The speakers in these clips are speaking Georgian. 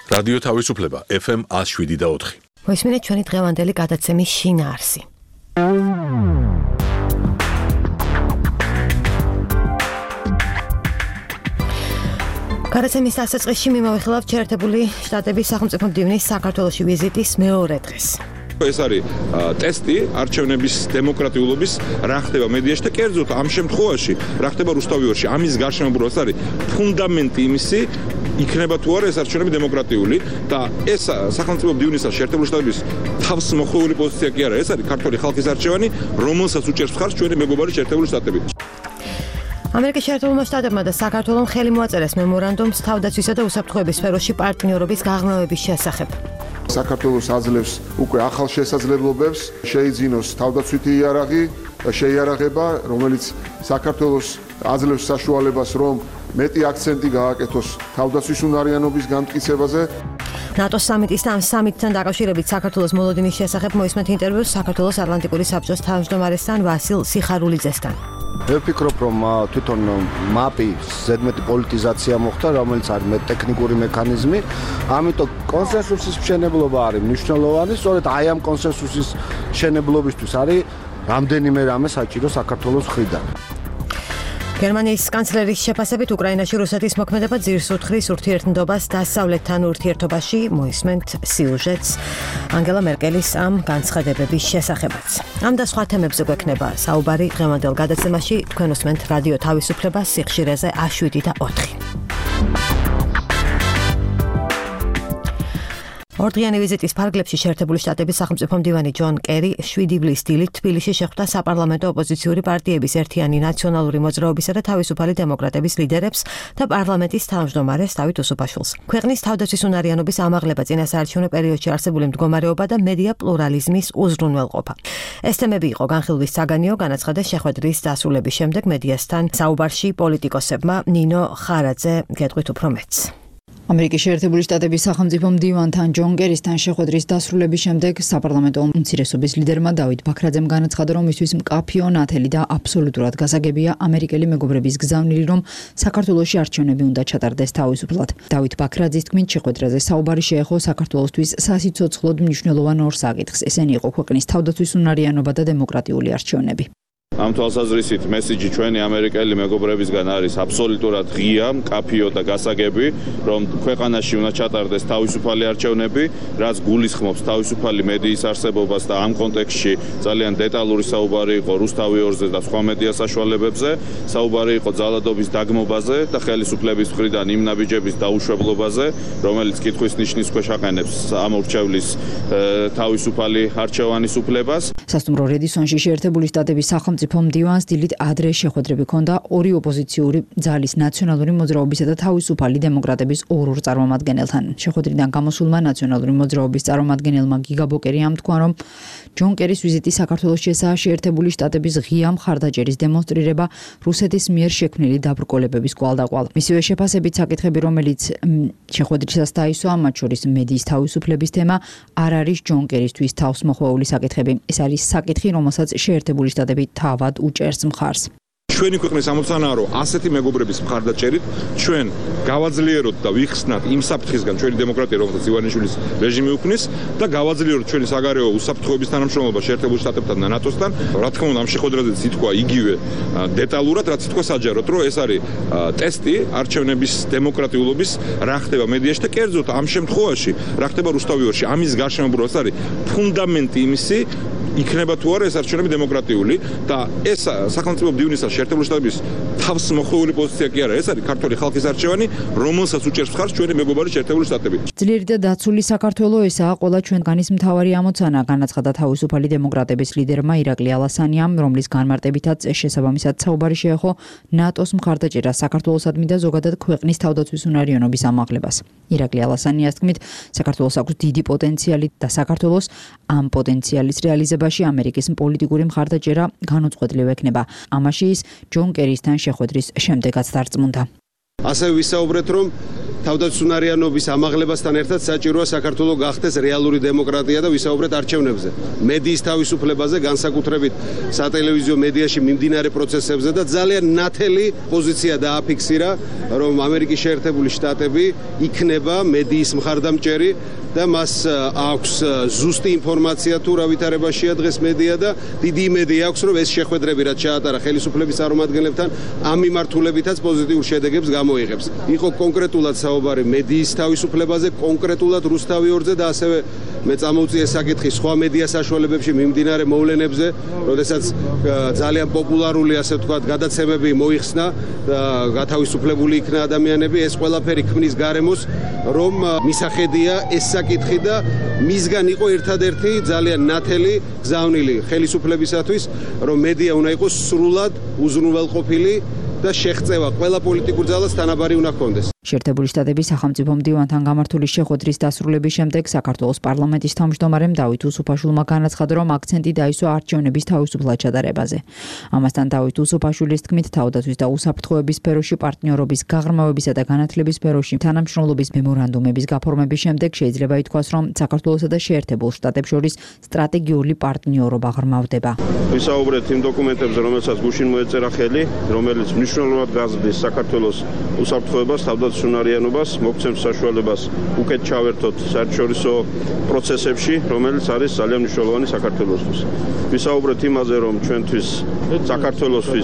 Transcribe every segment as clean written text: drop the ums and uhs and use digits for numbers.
რადიო თავისუფლება FM 107.4. მოისმინეთ ჩვენი დღევანდელი გადაცემის შინაარსი. გადაცემის დასაწყისში მიმოვიხილავთ შეერთებული შტატების სახელმწიფო მდივნის საქართველოში ვიზიტის მეორე დღეს. ეს არის ტესტი არჩევნების დემოკრატიულობის რა ხდება მედიაში და კერძოდ ამ შემთხვევაში რა ხდება რუსთავიორში. ამის გარშემობრუნებას არის ფუნდამენტი იმისი, იქნება თუ არა ეს არჩევნები დემოკრატიული და ეს სახელმწიფო მდივნისა შეერთებული შტატების თავს მოხვეული პოზიცია კი არა, ეს არის ქართული ხალხის არჩევანი, რომელსაც უჭერს მხარს ჩვენი მეგობარი შეერთებული შტატები. ამერიკის შეერთებულმა შტატებმა და საქართველომ ხელი მოაწერეს მემორანდუმს თავდაცვისა და უსაფრთხოების სფეროში პარტნიორობის გაღრმავების შესახებ. საქართველოს აძლევს უკვე ახალ შესაძლებლობებს, შეიძინოს თავდაცვითი იარაღი და შეიარაღება, რომელიც საქართველოს აძლევს საშუალებას, რომ მეტი აქცენტი გააკეთოს თავდაცვის უნარიანობის განმტკიცებაზე. ნატოს სამიტის და ამ სამიტთან დაკავშირებით საქართველოს მოლოდინის შესახებ მოისმენთ ინტერვიუს საქართველოს ატლანტიკური საბჭოს თავმჯდომარესთან ვასილ სიხარულიძესთან. მე ვფიქრობ, რომ თვითონ მაპი ზედმეტი პოლიტიზაცია მოხდა, რომელიც არის ტექნიკური მექანიზმი, ამიტომ კონსენსუსის მშენებლობა არის მნიშვნელოვანი, სწორედ აი ამ კონსენსუსის მშენებლობისთვის არის რამდენიმე რამე საჭირო საქართველოს მხრიდან. გერმანიის კანცლერის შეფასებით უკრაინაში რუსეთის მოქმედება ძირს უთხრის ურთიერთნდობას დასავლეთთან ურთიერთობაში, მოისმენთ სიუჟეტს ანგელა მერკელის ამ განცხადებების შესახებაც. ამ და სხვა თემებზე გვექნება საუბარი დღევანდელ გადაცემაში. თქვენ უსმენთ რადიო თავისუფლებას სიხშირეზე 107.4. ორდღიანი ვიზიტის ფარგლებში შეერთებული შტატების სახელმწიფო მდივანი ჯონ კერი 7 ივლისს დილით თბილისში შეხვდა საპარლამენტო ოპოზიციური პარტიების ერთიანი ნაციონალური მოძრაობისა და თავისუფალი დემოკრატების ლიდერებს და პარლამენტის თავმჯდომარეს დავით უსუფაშვილს. ქვეყნის თავდაცვის უნარიანობის ამაღლება, წინასაარჩევნო პერიოდში არსებული მდგომარეობა და მედია პლურალიზმის უზრუნველყოფა. ეს თემები იყო განხილვის საგანიო, განაცხადეს შეხვედრის დასრულების შემდეგ მედიასთან საუბარში პოლიტიკოსებმა. ნინო ხარაძე გეტყვით უფრო მეტს. ამერიკის შეერთებული შტატების სახელმწიფო მდივანთან ჯონ კერისთან შეხვედრის დასრულების შემდეგ საპარლამენტო უმცირესობის ლიდერმა დავით ბაქრაძემ განაცხადა, რომ მისთვის მკაფიო, ნათელი და აბსოლუტურად გასაგებია ამერიკელი მეგობრების გზავნილი, რომ საქართველოში არჩევნები უნდა ჩატარდეს თავისუფლად. დავით ბაქრაძის თქმით, შეხვედრაზე საუბარი შეეხო საქართველოსთვის სასიცოცხლოდ მნიშვნელოვან ორ საკითხს. ესენი იყო ქვეყნის თავდაცვის უნარიანობა და დემოკრატიული არჩევნები. ამ თვალსაზრისით მესიჯი ჩვენი ამერიკელი მეგობრებისგან არის აბსოლუტურად ღია, მკაფიო და გასაგები, რომ ქვეყანაში უნდა ჩატარდეს თავისუფალი არჩევნები, რაც გულისხმობს თავისუფალი მედიის არსებობას და ამ კონტექსტში ძალიან დეტალური საუბარი იყო რუსთავიორზე და სხვა მედია საშუალებებზე, საუბარი იყო ძალადობის დაგმობაზე და ხელისუფლების მხრიდან იმ ნაბიჯების დაუშვებლობაზე, რომელიც კითხვის ნიშნის ქვეშ აყენებს ამ ურჩევლის თავისუფალი არჩევანის უფლებას. სასტუმრო რედისონში შეერთებული შტატების სახელმწიფო მდივანს დილით ადრე შეხვედრები ჰქონდა ორი ოპოზიციური ძალის ნაციონალური მოძრაობისა და თავისუფალი დემოკრატების ორ წარმომადგენელთან. შეხვედრიდან გამოსულმა ნაციონალური მოძრაობის წარმომადგენელმა გიგა ბოკერიამ თქვა, რომ ჯონ კერის ვიზიტი საქართველოში ესაა შეერთებული შტატების ღია მხარდაჭერის დემონსტრირება რუსეთის მიერ შექმნილი დაბრკოლებების კვალდაკვალ. მისივე შეფასებით საკითხები, რომელიც შეხვედრისას დაისვა, მათ შორის მედიის თავისუფლების თემა, არ არის ჯონ კერისთვის თავს მოხვეული საკითხები. ეს არის საკითხი, რომელსაც შეერთებული შტატები თავად უჭერს მხარს. ჩვენი ქვეყნის ამოცანაა, რომ ასეთი მეგობრების მხარდაჭერით ჩვენ გავაძლიეროთ და ვიხსნათ იმ საფრთხისგან ჩვენი დემოკრატია, რომელსაც ივანიშვილის რეჟიმი უქმნის და გავაძლიეროთ ჩვენი საგარეო უსაფრთხოების თანამშრომლობა შეერთებულ შტატებთან და ნატოსთან. რა თქმა უნდა, ამ შეხვედრაზე ითქვა იგივე დეტალურად, რაც ითქვა საჯაროდ, რომ ეს არის ტესტი არჩევნების დემოკრატიულობის რა ხდება მედიაში და კერძოდ ამ შემთხვევაში რა ხდება რუსთავიორში. ამის გარშემობრუნებას არის ფუნდამენტი იმისი, იქნება თუ არა ეს არჩევნები დემოკრატიული და ეს სახელმწიფო მდივნისა შეერთებული შტატების თავს მოხვეული პოზიცია კი არა, ეს არის ქართული ხალხის არჩევანი, რომელსაც უჭერს მხარს ჩვენი მეგობარი შეერთებული შტატები. ძლიერი და დაცული საქართველო ესაა ყველა ჩვენგანის მთავარი ამოცანა, განაცხადა თავისუფალი დემოკრატების ლიდერმა ირაკლი ალასანიამ, რომლის განმარტებითაც შესაბამისად საუბარი შეეხო ნატოს მხარდაჭერას საქართველოსადმი და ზოგადად ქვეყნის თავდაცვის უნარიანობის ამაღლებას. ირაკლი ალასანიას თქმით, საქართველოს აქვს დიდი პოტენციალი და საქართველოს ამ პოტენციალის რეალიზებაში ამერიკის პოლიტიკური მხარდაჭერა განუწყვეტლივ ექნება. ამაში ის ჯონ კერისთან შეხვედრის შემდეგაც დარწმუნდა. ასევე ვისაუბრეთ, რომ თავდაცვისუნარიანობის ამაღლებასთან ერთად საჭიროა საქართველოს გახდეს რეალური დემოკრატია და ვისაუბრეთ არჩევნებზე. მედიის თავისუფლებაზე, განსაკუთრებით სატელევიზიო მედიაში მიმდინარე პროცესებზე და ძალიან ნათელი პოზიცია დააფიქსირა, რომ ამერიკის შეერთებული შტატები იქნება მედიის მხარდამჭერი და მას აქვს ზუსტი ინფორმაცია თუ რა ვითარებაშია დღეს მედია და დიდი იმედი აქვს, რომ ეს შეხვედრები რაც ჩაატარა ხელისუფლების წარმომადგენლებთან ამ მიმართულებითაც პოზიტიურ შედეგებს გამოიღებს. იყო კონკრეტულად საუბარი მედიის თავისუფლებაზე, კონკრეტულად რუსთავიორზე და ასევე მე წამოვწიე საკითხი სხვა მედია საშუალებებში მიმდინარე მოვლენებზე, როდესაც ძალიან პოპულარული, ასე ვთქვათ, გადაცემები მოიხსნა და გათავისუფლებული იქნა ადამიანები, ეს ყველაფერი ქმნის გარემოს, რომ მისახედია ეს საკითხი და მისგან იყო ერთადერთი ძალიან ნათელი გზავნილი ხელისუფლებისათვის, რომ მედია უნდა იყოს სრულად უზრუნველყოფილი და შეღწევა ყველა პოლიტიკურ ძალას თანაბარი უნდა ჰქონდეს. შეერთებული შტატების სახელმწიფო მდივანთან გამართული შეხვედრის დასრულების შემდეგ საქართველოს პარლამენტის თავმჯდომარემ დავით უსუფაშვილმა განაცხადა, რომ აქცენტი დაისვა არჩევნების თავისუფლად ჩატარებაზე. ამასთან დავით უსუფაშვილის თქმით, თავდაცვის და უსაფრთხოების სფეროში პარტნიორობის გაღრმავებისა და განათლების სფეროში თანამშრომლობის მემორანდუმების გაფორმების შემდეგ შეიძლება ითქვას, რომ საქართველოსა და შეერთებულ შტატებს შორის სტრატეგიული პარტნიორობა ღრმავდება. ვისაუბრეთ იმ დოკუმენტებზე, რომელსაც გუშინ მოეწერა ხელი, რომელიც მნიშვნელოვნად გაზრდის საქართველოს უსაფრთხოებას, თავდაცვისუნარიანობას, მოგცემს საშუალებას უკეთ ჩავერთოთ საერთაშორისო პროცესებში, რომელიც არის ძალიან მნიშვნელოვანი საქართველოსთვის. ვისაუბრეთ იმაზე, რომ ჩვენთვის საქართველოსთვის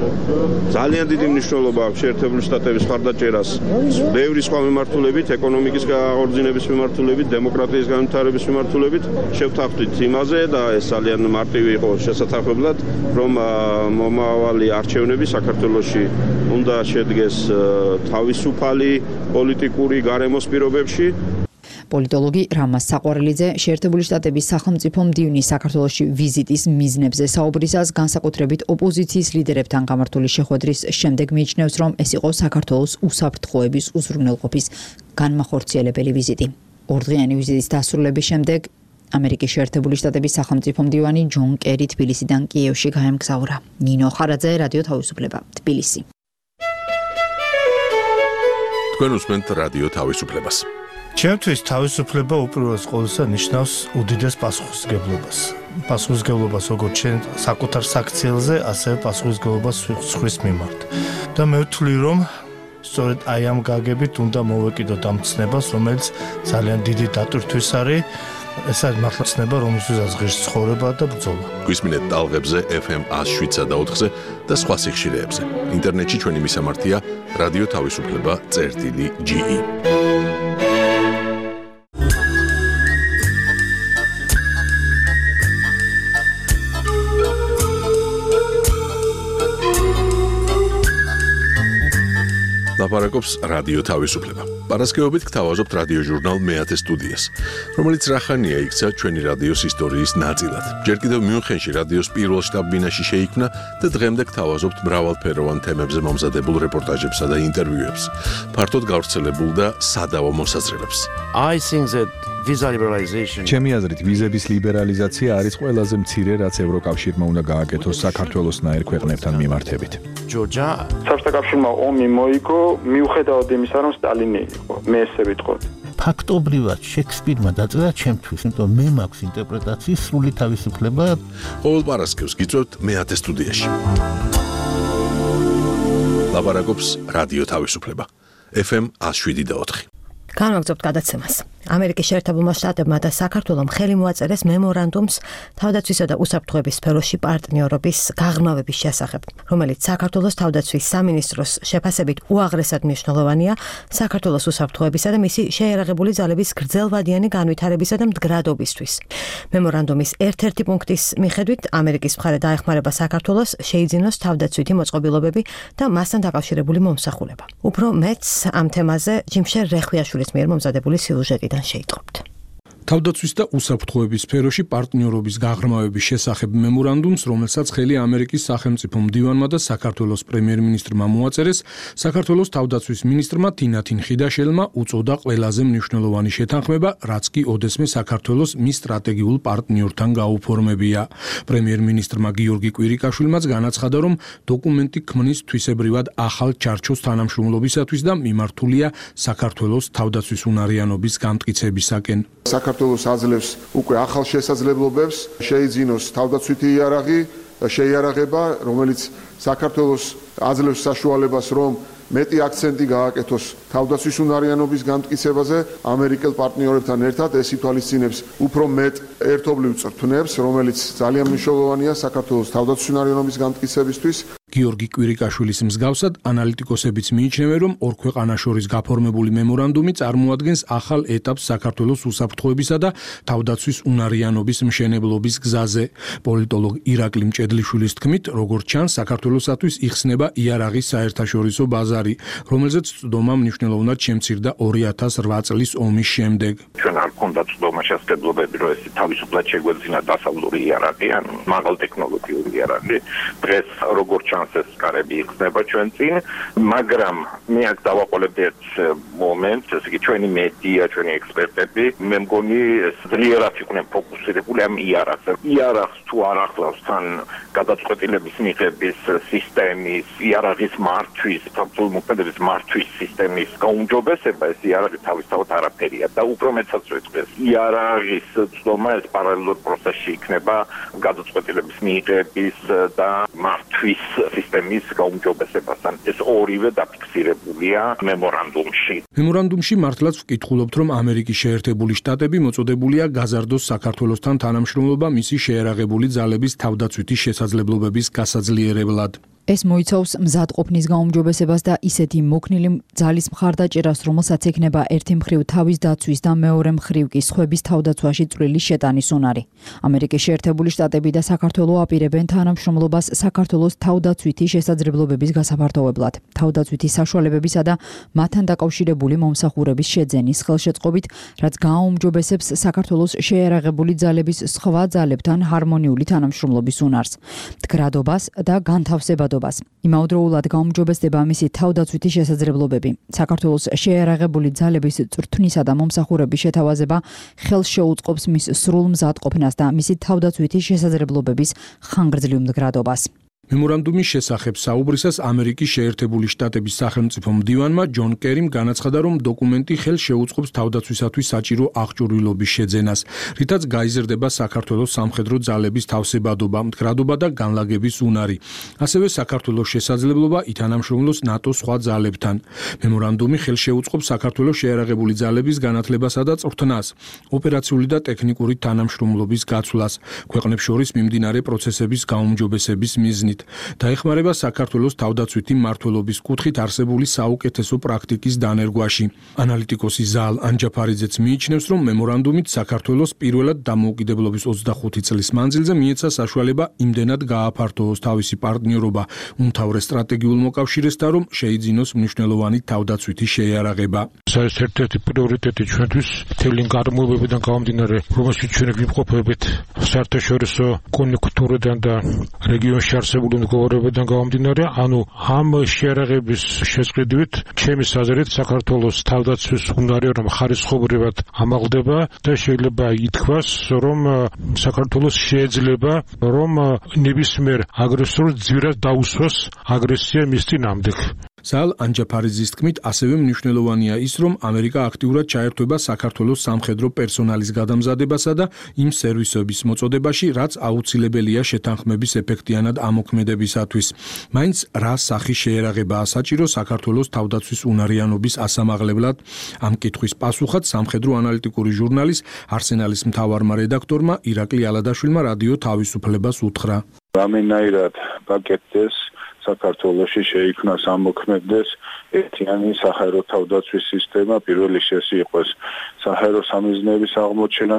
ძალიან დიდი მნიშვნელობა აქვს შეერთებული შტატების მხარდაჭერას ბევრი სხვა მიმართულებით, ეკონომიკის აღორძინების მიმართულებით, დემოკრატიის განვითარების მიმართულებით. შევთანხმდით იმაზე და ეს ძალიან მარტივი იყო შესაძლებლად, რომ მომავალი არჩევნები საქართველოში უნდა შედგეს თავისუფალი პოლიტიკური გარემოს პირობებში. პოლიტოლოგი რამაზ საყვარელიძე შეერთებული შტატების სახელმწიფო მდივნის საქართველოში ვიზიტის მიზნებზე საუბრისას განსაკუთრებით ოპოზიციის ლიდერებთან გამართული შეხვედრის შემდეგ მიიჩნევს, რომ ეს იყო საქართველოს უსაფრთხოების უზრუნველყოფის განმახორციელებელი ვიზიტი. ორდღიანი ვიზიტის დასრულების შემდეგ ამერიკის შეერთებული შტატების სახელმწიფო მდივანი ჯონ კერი თბილისიდან კიევში გაემგზავრა. ნინო ხარაძე, რადიო თავისუფლება, თბილისი. თქვენ უსმენთ რადიო თავისუფლებას. ჩემთვის თავისუფლება უპირველეს ყოვლისა ნიშნავს უდიდეს პასუხისმგებლობას. პასუხისმგებლობას როგორც ჩვენ საკუთარ საქციელზე, ასევე პასუხისმგებლობას სხვის მიმართ. და მე ვთვლი, რომ სწორედ აი ამ გაგებით უნდა მოვეკიდოთ ამ ცნებას, რომელიც ძალიან დიდი დატვირთვის არის. ეს არის მართლა ცნება, რომელსაც ღირს ცხოვრება და ბრძოლა. გვისმინეთ ტალღებზე FM 107 და 4-ზე და სხვა სიხშირეებზე. ინტერნეტში ჩვენი მისამართია რადიო თავისუფლება.ge. ლაპარაკობს რადიო თავისუფლება. პარასკევობით გთავაზობთ რადიო ჟურნალ მეათე სტუდიას, რომელიც რახანია იქცა ჩვენი რადიოს ისტორიის ნაწილად. ჯერ კიდევ მიუნხენში რადიოს პირველ შტაბ-ბინაში შეიქმნა და დღემდე გთავაზობთ მრავალფეროვან თემებზე მომზადებულ რეპორტაჟებსა და ინტერვიუებს, ფართოდ გავრცელებულ და სადავო მოსაზრებებს. ჩემი აზრით, ვიზების ლიბერალიზაცია არის ყველაზე მცირე, რაც ევროკავშირმა უნდა გააკეთოს საქართველოსნაირ ქვეყნებთან მიმართებით. საბჭოთა კავშირმა ომი მოიგო, მიუხედავად იმისა, რომ სტალინი იყო. მე ესე ვიტყოდი. ფაქტობრივად შექსპირმა დაწერა ჩემთვის, იმიტომ მე მაქვს ინტერპრეტაციის სრული თავისუფლება. ყოველ პარასკევს გიწევთ მეათე სტუდიაში. ლაპარაკობს რადიო თავისუფლება. FM 107.4. განვაგრძობთ გადაცემას. ამერიკის შეერთებულმა შტატებმა და საქართველომ ხელი მოაწერეს მემორანდუმს თავდაცვისა და უსაფრთხოების სფეროში პარტნიორობის გაღრმავების შესახებ, რომელიც საქართველოს თავდაცვის სამინისტროს შეფასებით უაღრესად მნიშვნელოვანია საქართველოს უსაფრთხოებისა და მისი შეიარაღებული ძალების გრძელვადიანი განვითარებისა და მდგრადობისთვის. მემორანდუმის ერთ-ერთი პუნქტის მიხედვით ამერიკის მხარე დაეხმარება საქართველოს შეიძინოს თავდაცვითი მოწყობილობები და მასთან დაკავშირებული მომსახურება. უფრო მეტს ამ თემაზე ჯიმშერ რეხვიაშვილის მიერ მომზადებული სიუჟეტიდან შეიტყობთ. თავდაცვის და უსაფრთხოების სფეროში პარტნიორობის გაღრმავების შესახებ მემორანდუმს, რომელსაც ხელი ამერიკის სახელმწიფო მდივანმა და საქართველოს პრემიერ-მინისტრმა მოაწერეს, საქართველოს თავდაცვის მინისტრმა თინათინ ხიდაშელმა უწოდა ყველაზე მნიშვნელოვანი შეთანხმება, რაც კი ოდესმე საქართველოს მის სტრატეგიულ პარტნიორთან გაუფორმებია. პრემიერ-მინისტრმა გიორგი კვირიკაშვილმაც განაცხადა, რომ დოკუმენტი ქმნის თვისებრივად ახალ ჩარჩოს თანამშრომლობისათვის და მიმართულია საქართველოს თავდაცვის უნარიანობის გამტკიცებისაკენ. საქართველოს აძლევს უკვე ახალ შესაძლებლობებს, შეიძინოს თავდაცვითი იარაღი, შეიარაღება, რომელიც საქართველოს აძლევს საშუალებას, რომ მეტი აქცენტი გააკეთოს თავდაცვის უნარიანობის გამტკიცებაზე, ამერიკელ პარტნიორებთან ერთად ეს ითვალისწინებს უფრო მეტ ერთობლივ წრთნებს, რომელიც ძალიან მნიშვნელოვანია საქართველოს თავდაცვის უნარიანობის გამტკიცებისთვის. გიორგი კვირიკაშვილის მსგავსად ანალიტიკოსებიც მიიჩნევენ, რომ ორ ქვეყანას შორის გაფორმებული მემორანდუმი წარმოადგენს ახალ ეტაპს საქართველოს უსაფრთხოებისა და თავდაცვის უნარიანობის მშენებლობის გზაზე. პოლიტოლოგ ირაკლი მჭედლიშვილის თქმით, როგორც ჩანს, საქართველოსათვის იხსნება იარაღის საერთაშორისო ბაზარი, რომელზეც წვდომა მნიშვნელოვნად შემცირდა 2008 წლის ომის შემდეგ. ჩვენ არ გქონდა წვდომა შესაძლებლობები, რომ ეს თავისუფლად შეგვეძინა დასავლური იარაღი, ან მაღალტექნოლოგიური იარაღი. დღეს როგორც ჩანს ეს კარები იხსნება ჩვენ წინ, მაგრამ მე აქ დავაყოლებ ერთ მომენტს, ესე იგი ჩვენი მედია, ჩვენი ექსპერტები, მე მგონი ძლიერად იყვნენ ფოკუსირებული ამ იარაღზე. იარაღს თუ არ ახლავს თან გადაწყვეტილების მიღების სისტემის, იარაღის მართვის, საბრძოლო მოქმედების მართვის სისტემის გაუმჯობესება, ეს იარაღი თავისთავად არაფერია და უფრო მეცაც ვეწყდეს. იარაღის წვდომა ეს პარალელურ პროცესში იქნება გადაწყვეტილების მიღების და მართვის სისტემის გაუმჯობესებასთან. ეს ორივე დაფიქსირებულია მემორანდუმში. მემორანდუმში მართლაც ვკითხულობთ, რომ ამერიკის შეერთებული შტატები მოწოდებულია გაზარდოს საქართველოსთან თანამშრომლობა მისი შეერაღებული ძალების თავდაცვითი შესაძლებლობების გასაძლიერებლად. ეს მოიცავს მზადყოფნის გაუმჯობესებას და ისეთი მოქნილი ძალის მხარდაჭერას, რომელსაც ექნება ერთი მხრივ თავის დაცვის და მეორე მხრივ კი სხვების თავდაცვაში წვრილი შეტანის უნარი. ამერიკის შეერთებული შტატები და საქართველო აპირებენ თანამშრომლობას საქართველოს თავდაცვითი შესაძლებლობების გასაფართოვებლად, თავდაცვითი საშუალებებისა და მათთან დაკავშირებული მომსახურების შეძენის ხელშეწყობით, რაც გააუმჯობესებს საქართველოს შეერაღებული ძალების სხვა ძალებთან ჰარმონიული თანამშრომლობის უნარს, მდგრადობას და განთავსებადობას. იმავდროულად გაუმჯობესდება მისი თავდაცვითი შესაძლებლობები. საქართველოს შეერაღებული ძალების წრთვნისა და მომსახურების შეთავაზება ხელს შეუწყობს მის სრულ მზადყოფნას და მისი თავდაცვითი შესაძლებლობების ხანგრძლივ მდგრადობას. მემორანდუმის შესახებ საუბრისას ამერიკის შეერთებული შტატების სახელმწიფო მდივანმა ჯონ კერიმ განაცხადა, რომ დოკუმენტი ხელს შეუწყობს თავდაცვისათვის საჭირო აღჭურვილობის შეძენას, რითაც გაიზრდება საქართველოს სამხედრო ძალების თავსებადობა, მდგრადობა და განლაგების უნარი. ასევე საქართველოს შესაძლებლობა ითანამშრომლოს ნატოს სხვა ძალებთან. მემორანდუმი ხელს შეუწყობს საქართველოს შეერაღებული ძალების განათლებასა და წვრთნას, ოპერაციული და ტექნიკური თანამშრომლობის გაცვლას, ქვეყნებს შორის მიმდინარე პროცესების გაუმჯობესების მიზნით. დაეხმარება საქართველოს თავდაცვითი მმართველობის კუთხით არსებული საუკეთესო პრაქტიკის დანერგვაში. ანალიტიკოსი ზაალ ანჯაფარიძეც მიიჩნევს, რომ მემორანდუმით საქართველოს პირველად დამოუკიდებლობის 25 წლის მანძილზე მიეცა საშუალება იმდენად გააფართოოს თავისი პარტნიორობა უმთავრეს სტრატეგიულ მოკავშირესთან, რომ შეიძინოს მნიშვნელოვანი თავდაცვითი შეიარაღება. ეს ერთ-ერთი პრიორიტეტი ჩვენთვის მთელი გარემოებებიდან გამომდინარე, რომელშიც ჩვენ ვიმყოფებით საერთაშორისო კონიუნქტურიდან და რეგიონში არსებული მდგომარეობიდან გამომდინარე, ანუ ამ შეერაღების შესყიდვით ჩემი აზრით საქართველოს თავდაცვის უნარი რომ ხარისხობრივად ამაღლდება და შეიძლება ითქვას, რომ საქართველოს შეიძლება რომ ნებისმიერ აგრესორს ძვირად დაუსვას აგრესია მის წინააღმდეგ. ზაალ ანჯაფარიძის თქმით, ასევე მნიშვნელოვანია ის, რომ ამერიკა აქტიურად ჩაერთვება საქართველოს სამხედრო პერსონალის გადამზადებასა და იმ სერვისების მოწოდებაში, რაც აუცილებელია შეთანხმების ეფექტიანად ამოქმედებისათვის. მაინც რა სახის შეერაღებაა საჭირო საქართველოს თავდაცვის უნარიანობის ასამაღლებლად? ამ კითხვის პასუხად სამხედრო ანალიტიკური ჟურნალის არსენალის მთავარმა რედაქტორმა ირაკლი ალადაშვილმა რადიო თავისუფლებას უთხრა. რამენაირად გაკეთდეს საქართველოში შეიქმნას ამოქმედდეს ერთიანი საჰაერო თავდაცვის სისტემა, პირველი შესი იყოს საჰაერო სამიზნეების აღმოჩენა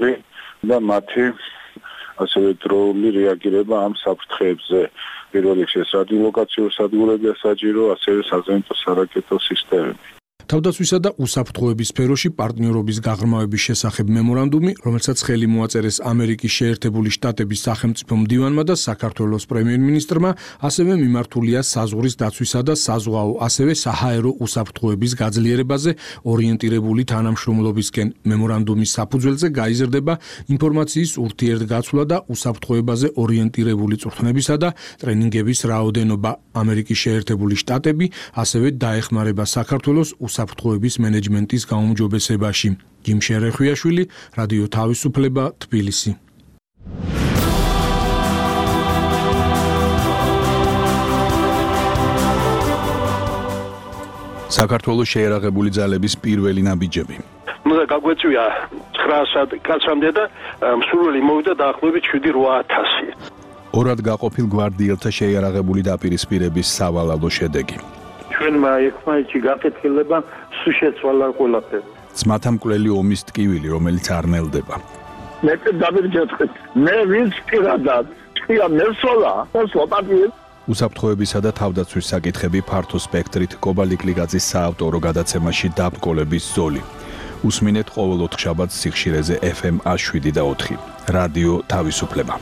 და მათი ასევე დროული რეაგირება ამ საფრთხეებზე. პირველ რიგში რადიოლოკაციურ სადგურებია საჭირო, ასევე საზეიმო სარაკეტო სისტემები. თავდაცვისა და უსაფრთხოების სფეროში პარტნიორობის გაღრმავების შესახებ მემორანდუმი, რომელსაც ხელი მოაწერეს ამერიკის შეერთებული შტატების სახელმწიფო მდივანმა და საქართველოს პრემიერ-მინისტრმა, ასევე მიმართულია საზღვრის დაცვისა და საზღვაო, ასევე საჰაერო უსაფრთხოების გაძლიერებაზე ორიენტირებული თანამშრომლობისკენ. მემორანდუმის საფუძველზე გაიზრდება ინფორმაციის ურთიერთგაცვლა და უსაფრთხოებაზე ორიენტირებული წვრთნებისა და ტრენინგების რაოდენობა. ამერიკის შეერთებული შტატები ასევე დაეხმარება საქართველოს უსაფრთხოების მენეჯმენტის გაუმჯობესებაში. ჯიმ შერეხვიაშვილი, რადიო თავისუფლება, თბილისი. საქართველოს შეერაღებული ძალების პირველი ნაბიჯები. უნდა გაგვეწვია 900 კაცამდე და მსურველი მოვიდა დაახლოებით 7-8000. ორად გაყოფილ გვარდიელთა შეიარაღებული დაპირისპირების სავალალო შედეგი. ჩვენმა ერთმანეთში გაკეთილება სულ შეცვალა ყველაფერი. ძმათა მკვლელი ომის ტკივილი, რომელიც არ ნელდება. მე დავირჯეთხეთ. მე ვინც პირადად თქვია მესოლა, სლოპატი. უსაფრთხოებისა და თავდაცვის საკითხები ფართო სპექტრით კობალიკლიგაძის საავტორო გადაცემაში დაბკოლების ზოლი. უსმინეთ ყოველ 4 შაბათს სიხშირეზე FM 107.4. რადიო თავისუფლება.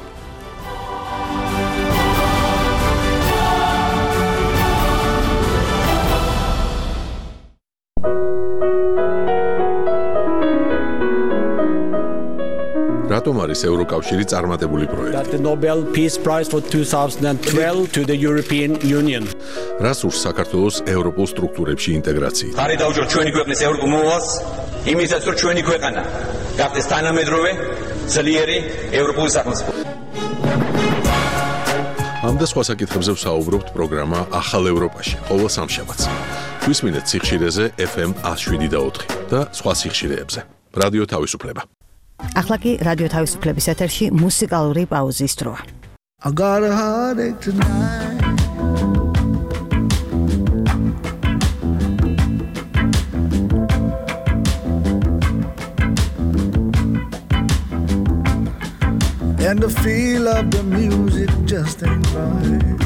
რატომ არის ევროკავშირი წარმატებული პროექტი? The Nobel Peace Prize for 2012 to the European Union. რას ურს საქართველოს ევროპულ სტრუქტურებში ინტეგრაცია? ხარი დავჯერ ჩვენი ქვეყნის ევროპულ მოვალს, იმისაც რომ ჩვენი ქვეყანა გახდეს თანამედროვე, ძლიერი ევროპული სახელმწიფო. ამ და სხვა საკითხებზე ვსაუბრობთ პროგრამა ახალ ევროპაში, ყოველ სამშაბათს. გვისმინეთ სიხშირეზე FM 107.4 და სხვა სიხშირეებზე. რადიო თავისუფლება. ახლა კი რადიო თავისუფლების ეთერში მუსიკალური პაუზის დროა. I got a heartache tonight. And the feel of the music just ain't right.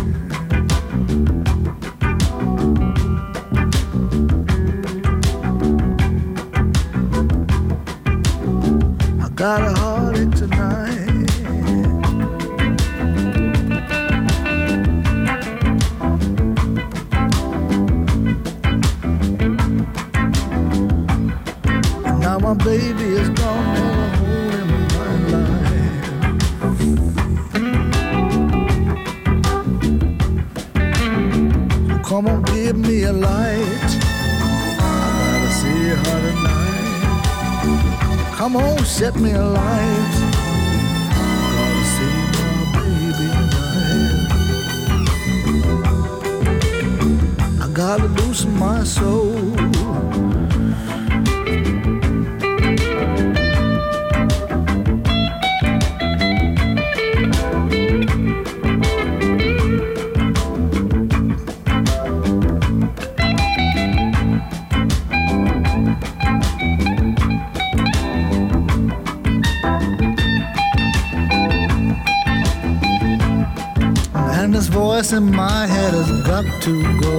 I got a heartache tonight. And now my baby is gone, and a hole in my life. So come on, give me a light. I gotta see her tonight. Come on, set me a light. Gotta see my baby tonight. I gotta loosen my soul. And this voice in my head has got to go.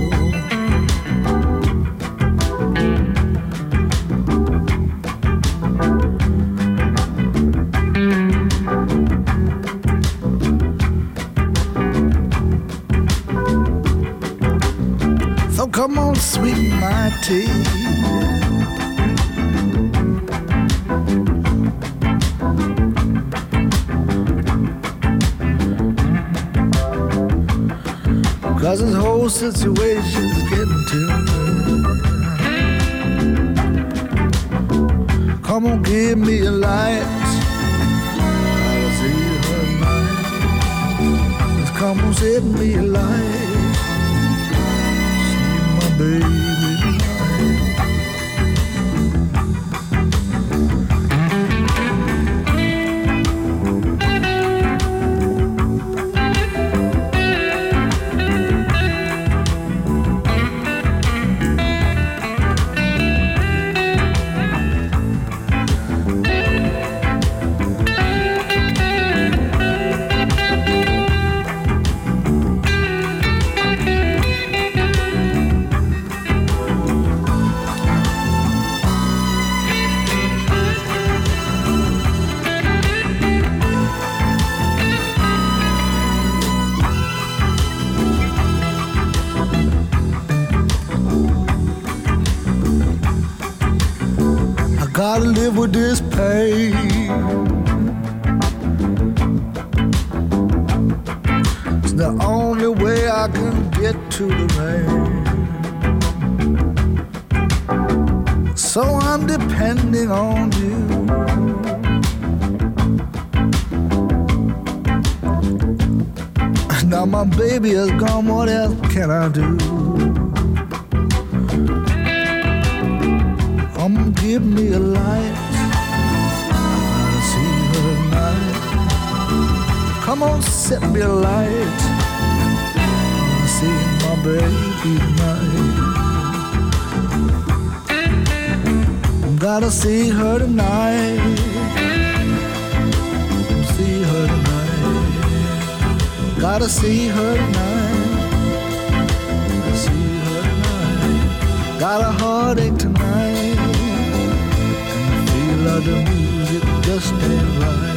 So come on, sweeten my tea. Cause this whole situation's getting to me. Come on, give me a light. Gotta see her tonight. Just come on, set me a light. See my baby tonight. gotta live with this pain. It's the only way I can get to the rain. So I'm depending on you. Now my baby is gone, what else can I do? Give me a light, I wanna see her tonight. Come on, set me a light, I wanna see my baby tonight. Gotta see her tonight, see her tonight. Gotta see her tonight, see her tonight. Got a heartache tonight. The music just ain't right.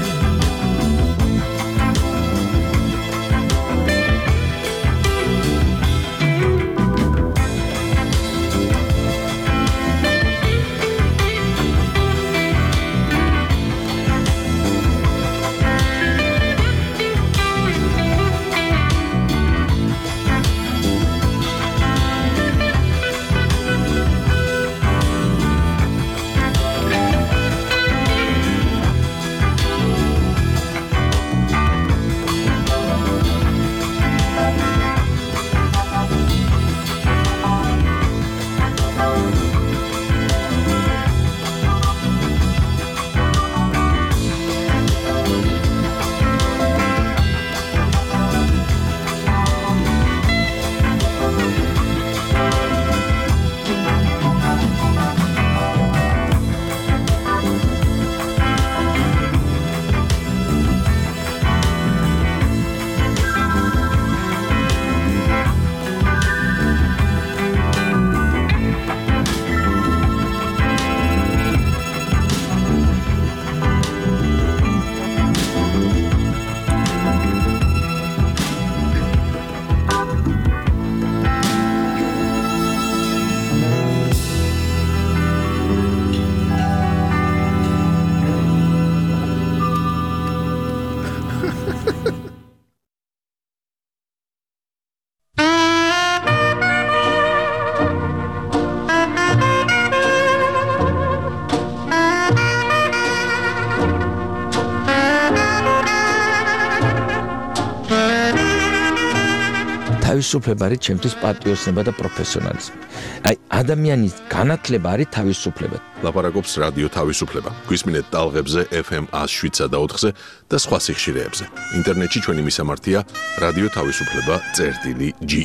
თავისუფლება არის ჩემთვის პატრიოტიზმი და პროფესიონალიზმი. აი ადამიანის განათლება არის თავისუფლება. ლაპარაკობს რადიო თავისუფლება. გვისმინეთ ტალღებზე FM 107-ზე და 4-ზე და სხვა სიხშირეებზე. ინტერნეტში ჩვენი მისამართია რადიო თავისუფლება.ge.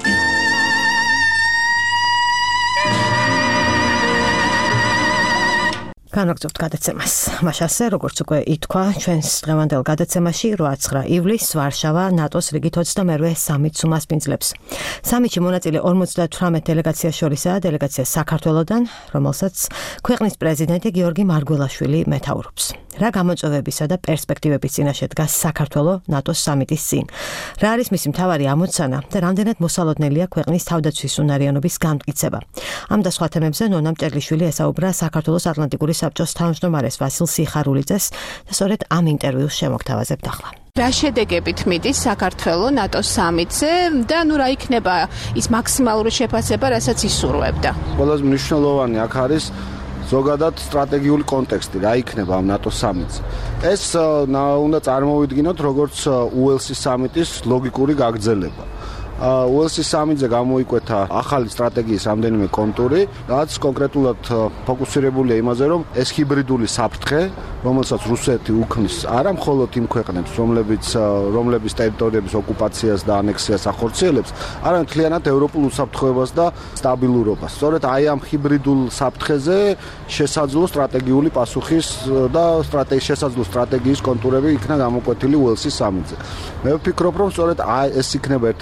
განაგრძობთ გადაცემას. მაშასე, როგორც უკვე ითქვა, ჩვენს დღევანდელ გადაცემაში 8-9 ივლისს ვარშავა ნატოს რიგით 22-ე სამიტს უმასპინძლებს. სამიტში მონაწილე 58 დელეგაციას შორისაა დელეგაცია საქართველოდან, რომელსაც ქვეყნის პრეზიდენტი გიორგი მარგველაშვილი მეთაურობს. რა გამოწვევებისა და პერსპექტივების წინაშე დგას საქართველო ნატოს სამიტის წინ? რა არის მისი მთავარი ამოცანა და რამდენად მოსალოდნელია ქვეყნის თავდაცვის უნარიანობის განმტკიცება? ამ და სხვა თემებზე ნონა მჭერლიშვილი ესაუბრა საქართველოს ატლანტიკური საბჭოს თავმჯდომარეს ვასილ სიხარულიძეს და სწორედ ამ ინტერვიუს შემოგთავაზებთ ახლა. რა შედეგებით მიდის საქართველო ნატოს სამიტზე და ნუ რა იქნება ის მაქსიმალური შეფასება, რასაც ისურვებდა? ყველაზე მნიშვნელოვანი აქ არის ზოგადად სტრატეგიული კონტექსტი, რა იქნება ამ ნატოს სამიტზე. ეს უნდა წარმოვიდგინოთ როგორც უელსის სამიტის ლოგიკური გაგრძელება. უელსის სამიტზე გამოიკვეთა ახალი სტრატეგიის რამდენიმე კონტური, რაც კონკრეტულად ფოკუსირებულია იმაზე, რომ ეს ჰიბრიდული საფრთხე, რომელსაც რუსეთი უქმნის არა მხოლოდ იმ ქვეყნებს, რომლების ტერიტორიების ოკუპაციას და ანექსიას ახორციელებს, არამედ მთლიანად ევროპულ უსაფრთხოებას და სტაბილურობას. სწორედ აი ამ ჰიბრიდულ საფრთხეზე შესაძლო სტრატეგიული პასუხის და შესაძლო სტრატეგიის კონტურები იქნა გამოკვეთილი უელსის სამიტზე. მე ვფიქრობ, რომ სწორედ ეს იქნება ერთ-ერთი მთავარი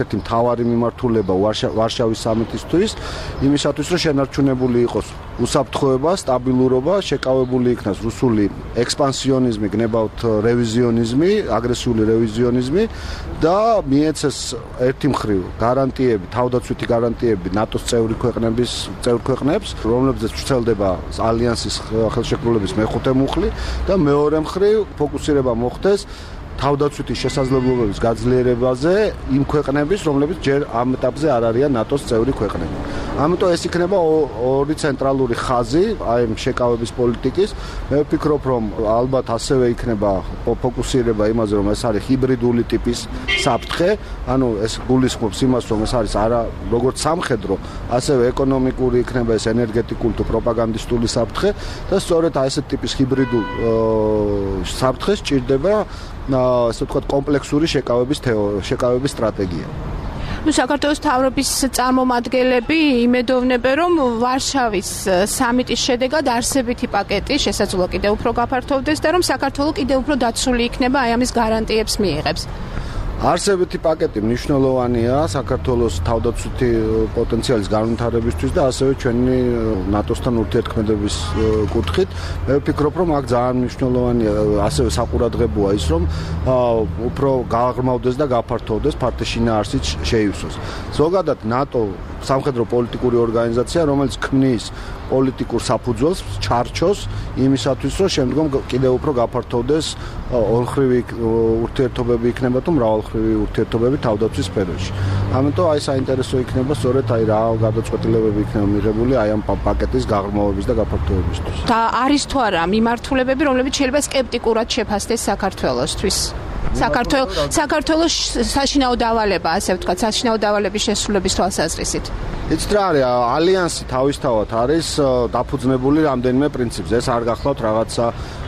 მთავარი მიმართულება ვარშავის სამიტისთვის, იმისათვის რომ შენარჩუნებული იყოს უსაფრთხოება, სტაბილურობა, შეკავებული იქნას რუსული ექსპანსიონიზმი, გნებავთ რევიზიონიზმი, აგრესიული რევიზიონიზმი და მიეცეს ერთი მხრივ გარანტიები, თავდაცვითი გარანტიები ნატოს წევრი ქვეყნებს, რომლებზეც ვრცელდება ალიანსის ხელშეკრულების მეხუთე მუხლი და მეორე მხრივ ფოკუსირება მოხდეს თავდაცვითი შესაძლებლობების გაძლიერებაზე იმ ქვეყნების, რომლებიც ჯერ ამ ეტაპზე არ არიან ნატოს წევრი ქვეყნები. ამიტომ ეს იქნება ორი ცენტრალური ხაზი აი შეკავების პოლიტიკის. მე ვფიქრობ, რომ ალბათ ასევე იქნება ფოკუსირება იმაზე, რომ ეს არის ჰიბრიდული ტიპის საფრთხე, ანუ ეს გულისხმობს იმას, რომ ეს არის არა როგორც სამხედრო, ასევე ეკონომიკური იქნება ეს ენერგეტიკული თუ პროპაგანდისტული საფრთხე და სწორედ აი ესეთ ტიპის ჰიბრიდულ საფრთხეს ჭირდება ასე ვთქვათ კომპლექსური შეკავების სტრატეგია. საქართველოს მთავრობის წარმომადგენლები იმედოვნებენ, რომ ვარშავის სამიტის შედეგად არსებითი პაკეტი შესაძლოა კიდევ უფრო გაფართოვდეს და რომ საქართველოს კიდევ უფრო დაცული იქნება აი ამის გარანტიებს მიიღებს. არსებითი პაკეტი მნიშვნელოვანია საქართველოს თავდაცვითი პოტენციალის განვითარებისთვის და ასევე ჩვენი ნატოსთან ურთიერთქმედების კუთხით. მე ვფიქრობ, რომ აქ ძალიან მნიშვნელოვანია ასევე საყურადღებოა ის, რომ უფრო გააღრმავდეს და გაფართოვდეს ფართეშინაარსიც შეივსოს. ზოგადად ნატო სამხედრო პოლიტიკური ორგანიზაცია, რომელიც ქმნის პოლიტიკურ საფუძველს, ჩარჩოს იმისათვის, რომ შემდგომ კიდევ უფრო გაფართოვდეს ორმხრივი ურთიერთობები იქნება თუ მრავალმხრივი ურთიერთობები თავდაცვის სფეროში. ამიტომ აი საინტერესო იქნება სწორედ აი რა გადაწყვეტილებები იქნება მიღებული აი ამ პაკეტის გაღრმავების და გაფართოებისთვის. და არის თუ არა მიმართულებები, რომლებიც შეიძლება სკეპტიკურად შეფასდეს საქართველოსთვის? საქართველოს საშინაო დავალება, ასე ვთქვათ, საშინაო დავალების შესრულების თვალსაზრისით. იცით რა არის, ალიანსი თავისთავად არის დაფუძნებული რამდენიმე პრინციპზე. ეს არ გახლავთ რაღაცა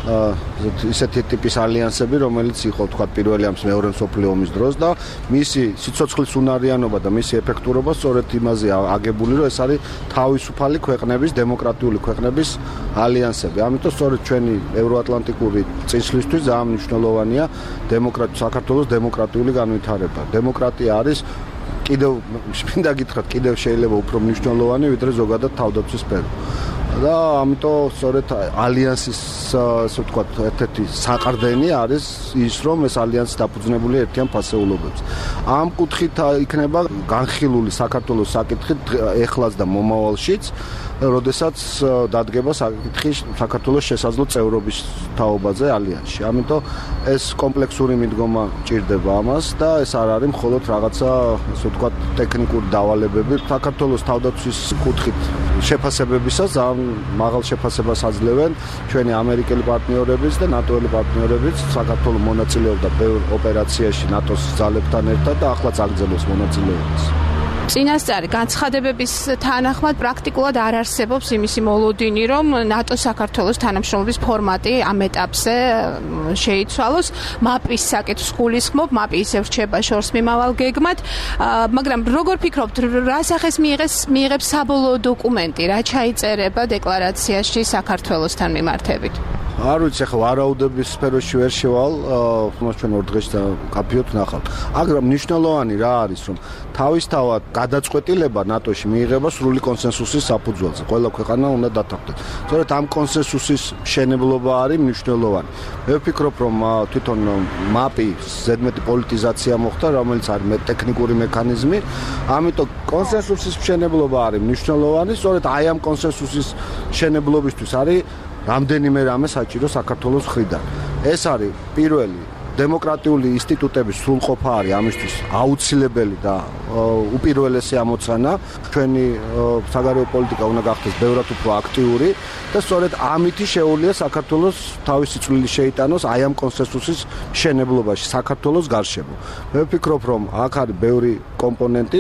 ისეთი ტიპის ალიანსები, რომელიც იყო თქვა პირველი ამ მეორე მსოფლიო ომის დროს და მისი სიცოცხლის უნარიანობა და მისი ეფექტურობა სწორედ იმაზე აგებული, რომ ეს არის თავისუფალი ქვეყნების, დემოკრატიული ქვეყნების ალიანსები. ამიტომ სწორედ ჩვენი ევროატლანტიკური წინსვლისთვის ძალიან მნიშვნელოვანია საქართველოს დემოკრატიული განვითარება. დემოკრატია არის კიდევ მინდა გითხრათ, კიდევ შეიძლება უფრო მნიშვნელოვანი, ვიდრე ზოგადად თავდაცვის სფერო. და ამიტომ სწორედ ალიანსის ასე ვთქვათ, ერთ-ერთი საყრდენი არის ის, რომ ეს ალიანსი დაფუძნებული ერთიან ფასეულობებზე. ამ კუთხით იქნება განხილული საქართველოს საკითხი ეხლაც და მომავალშიც, როდესაც დადგება საკითხი საქართველოს შესაძლო წევრობის თაობაზე ალიანსში. ამიტომ ეს კომპლექსური მიდგომა ჭირდება ამას და ეს არ არის მხოლოდ რაღაცა ასე ვთქვათ ტექნიკური დავალებები. საქართველოს თავდაცვის კუთხით შეფასებებისას მაღალ შეფასებას აძლევენ ჩვენი ამერიკელი პარტნიორებიც და ნატოელი პარტნიორებიც. საქართველოს მონაწილეობდა ბევრ ოპერაციაში ნატოს ძალებთან ერთად და ახლაც აგრძელებს მონაწილეობას. წინასწარი განცხადებების თანახმად პრაქტიკულად არ არსებობს იმისი მოლოდინი, რომ ნატო-საქართველოს თანამშრომლობის ფორმატი ამ ეტაპზე შეიცვალოს. მაპის საკითხს გულისხმობ, მაპი ისევ რჩება შორს მიმავალ გეგმად, მაგრამ როგორ ფიქრობთ, რა სახეს მიიღებს საბოლოო დოკუმენტი, რა ჩაიწერება დეკლარაციაში საქართველოსთან მიმართებით? არ ვიცი, ახლა ვარაუდების სფეროში ვერ შევალ, მას ჩვენ ორ დღეში და კაფეოთ ნახავთ. მაგრამ მნიშვნელოვანი რა არის, რომ თავისთავად გადაწყვეტილება ნატოში მიიღება სრული კონსენსუსის საფუძველზე. ყველა ქვეყანა უნდა დათანხმდეს. სწორედ ამ კონსენსუსის მშენებლობა არის მნიშვნელოვანი. მე ვფიქრობ, რომ თვითონ მაპი ზედმეტი პოლიტიზაცია მოხდა, რომელიც არის ტექნიკური მექანიზმი. ამიტომ კონსენსუსის მშენებლობა არის მნიშვნელოვანი. სწორედ აი ამ კონსენსუსის მშენებლობისთვის არის რამდენიმე რამე საჭირო საქართველოს მხრიდან. ეს არის პირველი დემოკრატიული ინსტიტუტების სრულყოფა არის ამისთვის აუცილებელი და უპირველესი ამოცანა. ჩვენი საგარეო პოლიტიკა უნდა გახდეს ბევრად უფრო აქტიური და სწორედ ამითი შეუძლია საქართველოს თავისი წვლილი შეიტანოს აი ამ კონსენსუსის მშენებლობაში საქართველოს გარშემო. მე ვფიქრობ, რომ აქ არის ბევრი კომპონენტი,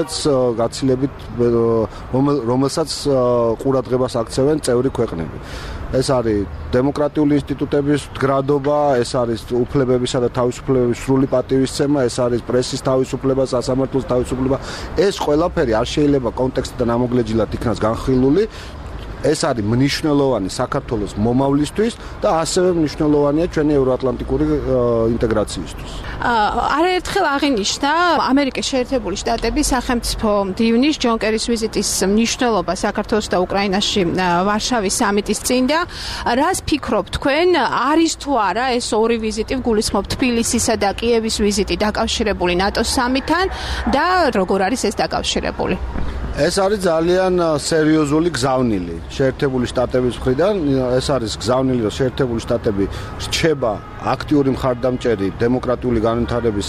რომელსაც ყურადღებას აქცევენ წევრი ქვეყნები. ეს არის დემოკრატიული ინსტიტუტების მდგრადობა, ეს არის უფლებებისა და თავისუფლებების სრული პატივისცემა, ეს არის პრესის თავისუფლება, სასამართლოს თავისუფლება. ეს ყველაფერი არ შეიძლება კონტექსტიდან ამოგლეჯილად იქნას განხილული. ეს არის მნიშვნელოვანი საქართველოს მომავლისთვის და ასევე მნიშვნელოვანია ჩვენი ევროატლანტიკური ინტეგრაციისთვის. არაერთხელ აღინიშნა ამერიკის შეერთებული შტატების სახელმწიფო მდივნის ჯონ კერის ვიზიტის მნიშვნელობა საქართველოს და უკრაინაში ვარშავის სამიტის წინ და რას ფიქრობთ თქვენ, არის თუ არა ეს ორი ვიზიტი, გულისხმობ თბილისისა და კიევის ვიზიტი დაკავშირებული ნატოს სამიტთან და როგორ არის ეს დაკავშირებული? ეს არის ძალიან სერიოზული გზავნილი შეერთებული შტატების მხრიდან. ეს არის გზავნილი, რომ შეერთებული შტატები რჩება აქტიური მხარდამჭერი დემოკრატიული განვითარების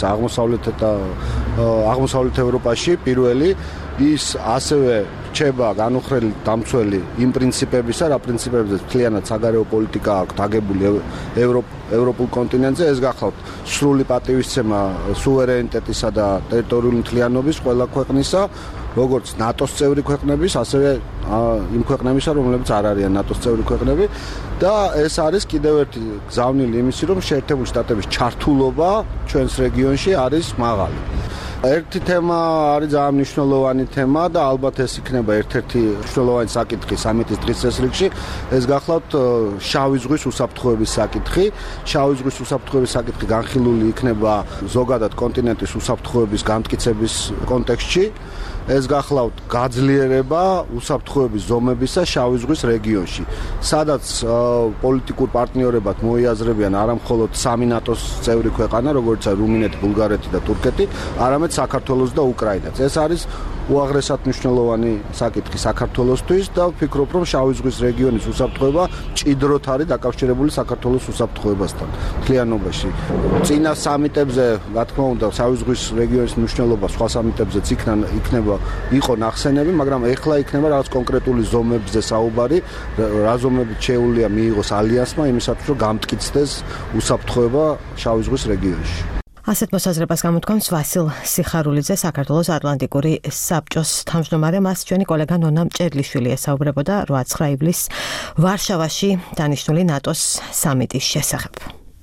აღმოსავლეთ ევროპაში პირველი, ის ასევე რჩება განუხრელი დამცველი იმ პრინციპებისა, რა პრინციპებზე მთლიანად საგარეო პოლიტიკა აქვს დაგებული ევროპულ კონტინენტზე. ეს გახლავთ სრული პატივისცემა სუვერენიტეტისა და ტერიტორიული მთლიანობის ყველა ქვეყნისა, როგორც ნატოს წევრი ქვეყნების, ასევე იმ ქვეყნებისა, რომლებიც არ არიან ნატოს წევრი ქვეყნები და ეს არის კიდევ ერთი გზავნილი იმისი, რომ შეერთებული შტატების ჩართულობა ჩვენს რეგიონში არის მაღალი. ერთი თემა არის ძალიან მნიშვნელოვანი თემა და ალბათ ეს იქნება ერთ-ერთი მნიშვნელოვანი საკითხი სამიტის დღის წესრიგში. ეს გახლავთ შავი ზღვის უსაფრთხოების საკითხი. შავი ზღვის უსაფრთხოების საკითხი განხილული იქნება ზოგადად კონტინენტის უსაფრთხოების განმტკიცების კონტექსტში. ეს გახლავთ გაძლიერება უსაფრთხოების ზომებისა შავი ზღვის რეგიონში, სადაც პოლიტიკურ პარტნიორებად მოიაზრებიან არა მხოლოდ სამი ნატოს წევრი ქვეყანა, როგორიცაა რუმინეთი, ბულგარეთი და თურქეთი, არამედ საქართველოს და უკრაინაც. ეს არის უაღრესად მნიშვნელოვანი საკითხი საქართველოსთვის და ვფიქრობ, რომ შავი ზღვის რეგიონის უსაფრთხოება მჭიდროდ არის დაკავშირებული საქართველოს უსაფრთხოებასთან მთლიანობაში. წინა სამიტებზე, რა თქმა უნდა, შავი ზღვის რეგიონის მნიშვნელობა სხვა სამიტებზეც იყო ნახსენები, მაგრამ ეხლა იქნება რაღაც კონკრეტული ზომებზე საუბარი, რა ზომებით შეუძლია მიიღოს ალიანსმა იმისათვის, რომ გამტკიცდეს უსაფრთხოება შავი ზღვის რეგიონში. ასეთ მოსაზრებას გამოთქვამს ვასილ სიხარულიძე, საქართველოს ატლანტიკური საბჭოს თავმჯდომარე. მას ჩვენი კოლეგა ნონა მჭერლიშვილი ესაუბრებოდა 8-9 ივლისს ვარშავაში დანიშნული ნატოს სამიტის შესახებ.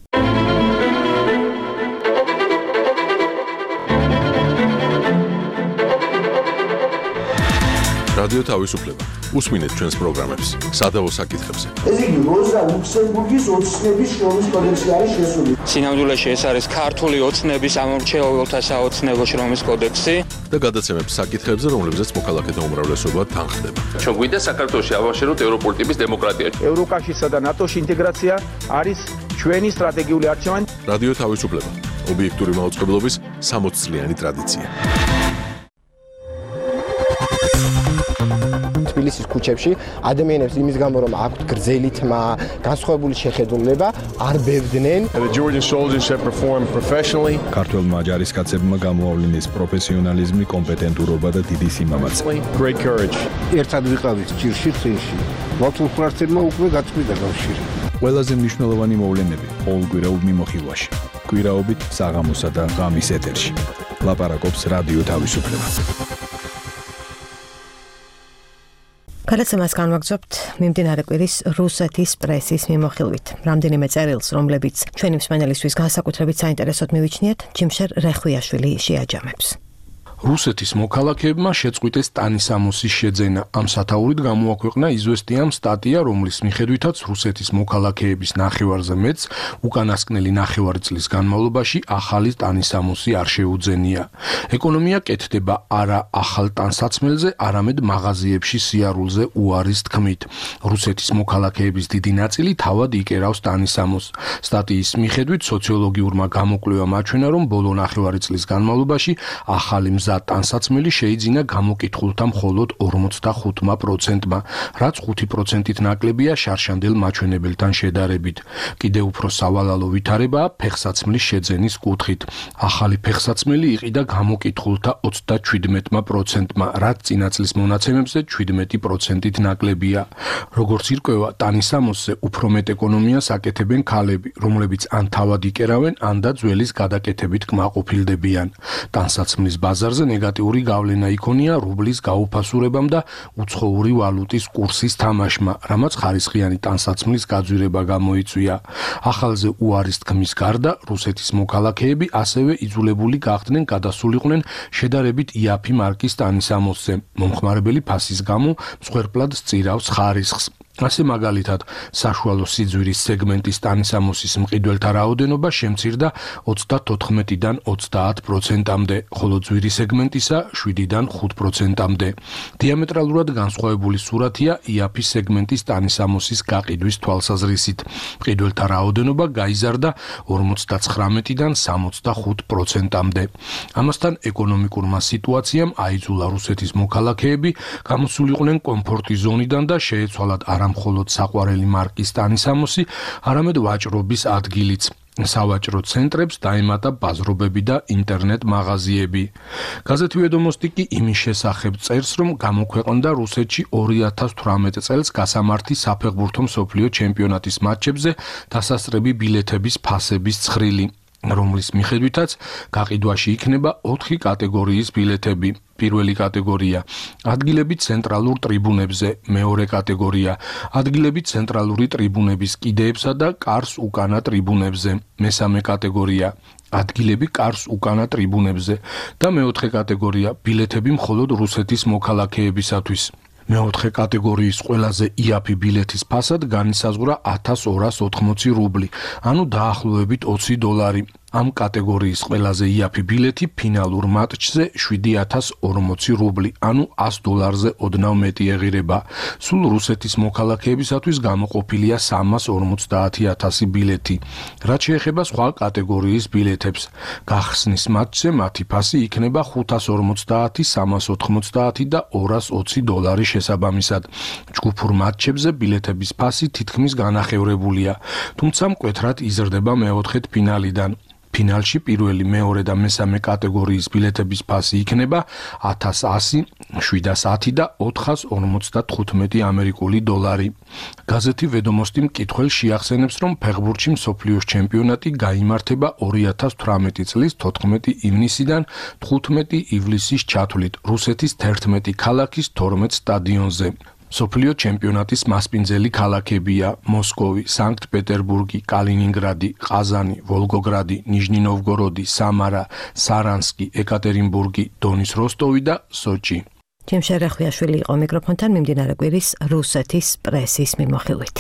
რადიო თავისუფლება. უსმინეთ ჩვენს პროგრამებს სადავო საკითხებზე. ეს იგი როზა ლუქსემბურგის ოცნების შრომის კოდექსი არის შესული. სინამდვილეში ეს არის ქართული ოცნების ამორჩეულთა საოცნებო შრომის კოდექსი და გადაცემებს საკითხებზე, რომლებზეც მოქალაქეთა უმრავლესობა თანხდება. ჩვენ გვინდა საქართველოში ავაშეროთ ევროპული ტიპის დემოკრატია. ევროკავშირსა და ნატოს ინტეგრაცია არის ჩვენი სტრატეგიული არჩევანი. რადიო თავისუფლება. ობიექტური მაუწყებლობის 60 წლიანი ტრადიცია. თბილისის ქუჩებში ადამიანებს იმის გამო რომ აქვთ გრძელი თმა, განსხვავებული შეხედულება, არ ბევდნენ. The Georgian soldiers have performed professionally. ქართველმა ჯარისკაცებმა გამოავლინეს პროფესიონალიზმი, კომპეტენტურობა და დიდი სიმამაცე. Great courage. ერთად ვიყავით ჭირში წინში. მართულ ფრთებმა უკვე გაწყვიტა კავშირი. ყველაზე მნიშვნელოვანი მოვლენები ყოველკვირეულ მიმოხილვაში. კვირაობით საღამოსა და ღამის ეთერში. ლაპარაკობს რადიო თავისუფლება. გადაცემას განვაგრძობთ მიმდინარე კვირის რუსეთის პრესის მიმოხილვით. რამდენიმე წერილს, რომლებიც ჩვენი მსმენელისთვის განსაკუთრებით საინტერესოდ მივიჩნიეთ, ჯიმშერ რეხვიაშვილი შეაჯამებს. რუსეთის მოქალაქეებმა შეწყვიტეს ტანისამოსის შეძენა. ამ სათაურით გამოაქვეყნა იზვესტიამ სტატია, რომლის მიხედვითაც რუსეთის მოქალაქეების ნახევარზე მეტს უკანასკნელი ნახევარი წლის განმავლობაში ახალი ტანისამოსი არ შეუძენია. ეკონომია კეთდება არა ახალ ტანსაცმელზე, არამედ მაღაზიებში სიარულზე უარის თქმით. რუსეთის მოქალაქეების დიდი ნაწილი თავად იკერავს ტანისამოსს. სტატიის მიხედვით სოციოლოგიურმა გამოკვლევამ აჩვენა, რომ ბოლო ნახევარი წლის განმავლობაში ახალი ტანსაცმელი შეიძინა გამოკითხულთა მხოლოდ 45%-მა, რაც 5%-ით ნაკლებია შარშანდელ მაჩვენებელთან შედარებით. კიდევ უფრო სავალალო ვითარებაა ფეხსაცმლის შეძენის კუთხით. ახალი ფეხსაცმელი იყიდა გამოკითხულთა 37%-მა, რაც წინა წლის მონაცემებზე 17%-ით ნაკლებია. როგორც ირკვევა, ტანისამოსზე უფრო მეტ ეკონომიას აკეთებენ ქალები, რომლებიც ან თავად იკერავენ, ან და ძველის გადაკეთებით კმაყოფილდებიან. ტანსაცმლის ბაზარზე დოლარზე ნეგატიური გავლენა იქონია რუბლის გაუფასურებამ და უცხოური ვალუტის კურსის თამაშმა, რამაც ხარისხიანი ტანსაცმლის გაძვირება გამოიწვია. ახალზე უარის თქმის გარდა რუსეთის მოქალაქეები ასევე იძულებული გახდნენ გადასულიყვნენ შედარებით იაფი მარკის ტანისამოსზე. მომხმარებელი ფასის გამო მსხვერპლად სწირავს ხარისხს. ასე მაგალითად, საშუალო სიძვირის სეგმენტის ტანისამოსის მყიდველთა რაოდენობა შემცირდა 34-დან 30%-მდე, ხოლო ძვირი სეგმენტისა 7-დან 5%-მდე. დიამეტრალურად განსხვავებული სურათია იაფი სეგმენტის ტანისამოსის გაყიდვის თვალსაზრისით. მყიდველთა რაოდენობა გაიზარდა 59-დან 65%-მდე. ამასთან ეკონომიკურმა სიტუაციამ აიძულა რუსეთის მოქალაქეები გამოსულიყვნენ კომფორტის ზონიდან და შეეცვალათ მხოლოდ საყვარელი მარკის ტანისამოსი, არამედ ვაჭრობის ადგილიც. სავაჭრო ცენტრებს დაემატა ბაზრობები და ინტერნეტ მაღაზიები. გაზეთი ვედომოსტი კი იმის შესახებ წერს, რომ გამოქვეყნდა რუსეთში 2018 წელს გასამართი საფეხბურთო მსოფლიო ჩემპიონატის მატჩებზე დასასწრები ბილეთების ფასების ცხრილი, რომლის მიხედვითაც გაყიდვაში იქნება 4 კატეგორიის ბილეთები. პირველი კატეგორია ადგილები ცენტრალურ ტრიბუნებზე, მეორე კატეგორია ადგილები ცენტრალური ტრიბუნების კიდეებსა და კარს უკანა ტრიბუნებზე, მესამე კატეგორია ადგილები კარს უკანა ტრიბუნებზე და მეოთხე კატეგორია ბილეთები მხოლოდ რუსეთის მოქალაქეებისათვის. მეოთხე კატეგორიის ყველაზე იაფი ბილეთის ფასად განისაზღვრა 1280 რუბლი, ანუ დაახლოებით $20. ამ კატეგორიის ყველაზე იაფი ბილეთი ფინალურ მატჩზე 7040 რუბლი, ანუ $100-ზე ოდნავ მეტი ეღირება. სულ რუსეთის მოქალაქეებისათვის გამოყოფილია 350.000 ბილეთი. რაც შეეხება სხვა კატეგორიის ბილეთებს, გახსნის მატჩზე მათი ფასი იქნება $550, $390 და $220 შესაბამისად. ჯგუფურ მატჩებზე ბილეთების ფასი თითქმის განახევრებულია, თუმცა მკვეთრად იზრდება მეოთხედ ფინალიდან. ფინალში პირველი, მეორე და მესამე კატეგორიის ბილეთების ფასი იქნება $1100, $710 და $455 ამერიკული დოლარი. გაზეთი ვედომოსტი მკითხველს შეახსენებს, რომ ფეხბურთში მსოფლიოს ჩემპიონატი გაიმართება 2018 წლის 14 ივნისიდან 15 ივლისის ჩათვლით რუსეთის 11 ქალაქის 12 სტადიონზე. მსოფლიო ჩემპიონატის მასპინძელი ქალაქებია მოსკოვი, სანქტ-პეტერბურგი, კალინინგრადი, ყაზანი, ვოლგოგრადი, ნიჟნი-ნოვგოროდი, სამარა, სარანსკი, ეკატერინბურგი, დონის როსტოვი და სოჭი. ჯიმ შერეხვიაშვილი იყო მიკროფონთან მიმდინარე კვირის რუსეთის პრესის მიმოხილვით.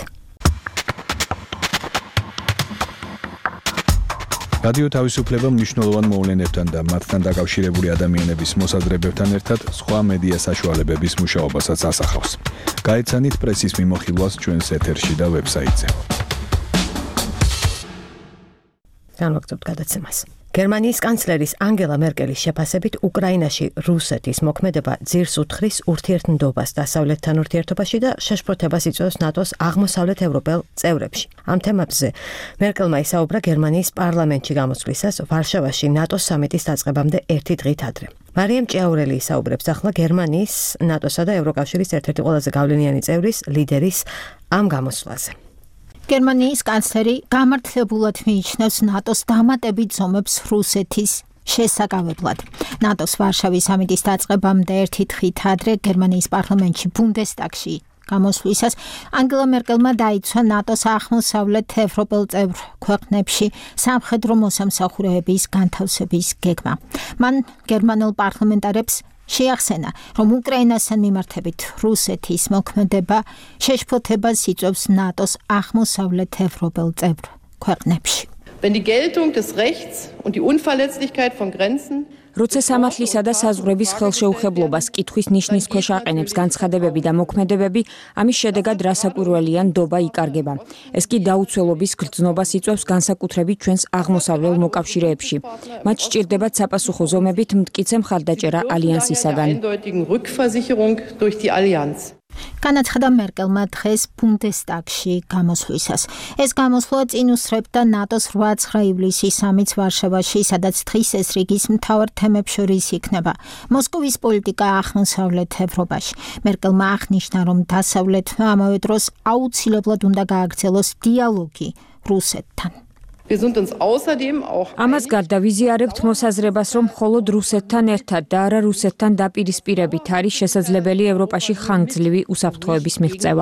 რადიო თავისუფლება მნიშვნელოვან მოვლენებთან და მათთან დაკავშირებული ადამიანების მოსაზრებებთან ერთად სხვა მედია საშუალებების მუშაობასაც ასახავს. გაეცანით პრესის მიმოხილვას ჩვენს ეთერში და ვებსაიტზე. განვაგრძობთ გადაცემას. გერმანიის კანცლერის ანგელა მერკელის შეფასებით უკრაინაში რუსეთის მოქმედება ძირს უთხრის ურთიერთნდობას დასავლეთთან ურთიერთობაში და შეშფოთებას იწვევს ნატოს აღმოსავლეთ ევროპელ წევრებში. ამ თემებზე მერკელმა ისაუბრა გერმანიის პარლამენტში გამოსვლისას ვარშავაში ნატოს სამიტის დაწყებამდე 1 დღით ადრე. მარიამ ჭიაურელი ისაუბრებს ახლა გერმანიის, ნატოსა და ევროკავშირის ერთ-ერთი ყველაზე გავლენიანი წევრის ლიდერის ამ გამოსვლაზე. გერმანიის კანცლერი გამართლებულად მიიჩნევს ნატოს დამატებით ზომებს რუსეთის შესაკავებლად. ნატოს ვარშავის სამიტის დაწყებამდე 1 დღით ადრე გერმანიის პარლამენტში ბუნდესტაგში გამოსვლისას ანგელა მერკელმა დაიცვა ნატოს აღმოსავლეთ ევროპელ წევრ ქვეყნებში სამხედრო მოსამსახურეების განთავსების გეგმა. მან გერმანელ პარლამენტარებს შეახსენა, რომ უკრაინასთან მიმართებით რუსეთის მოქმედება შეშფოთებას იწვევს ნატოს აღმოსავლეთ ევროპელ წევრ ქვეყნებში. Wenn die Geltung des Rechts und die Unverletzlichkeit von Grenzen როცა სამართლისა და საზღვრების ხელშეუხებლობას კითხვის ნიშნის ქვეშ აყენებს განცხადებები და მოქმედებები, ამის შედეგად რასაკვირველია ნდობა იკარგება. ეს კი დაუცველობის გრძნობას იწვევს განსაკუთრებით ჩვენს აღმოსავლელ მოკავშირეებში. მათ სჭირდებათ საპასუხო ზომებით მტკიცე მხარდაჭერა ალიანსისაგან. განაცხადა მერკელმა დღეს ბუნდესტაგში გამოსვლისას. ეს გამოსვლა წინ უსწრებდა ნატოს 8-9 ივლისის სამიტს ვარშავაში, სადაც დღის ეს რიგის მთავარ თემებს შორის იქნება მოსკოვის პოლიტიკა აღმოსავლეთ ევროპაში. მერკელმა აღნიშნა, რომ დასავლეთმა ამავე დროს აუცილებლად უნდა გააგრძელოს დიალოგი რუსეთთან. Wir sind uns außerdem auch ამას გარდა ვიზიარებთ მოსაზრებას, რომ მხოლოდ რუსეთთან ერთად და არა რუსეთთან დაპირისპირებით არის შესაძლებელი ევროპაში ხანგრძლივი უსაფრთხოების მიღწევა.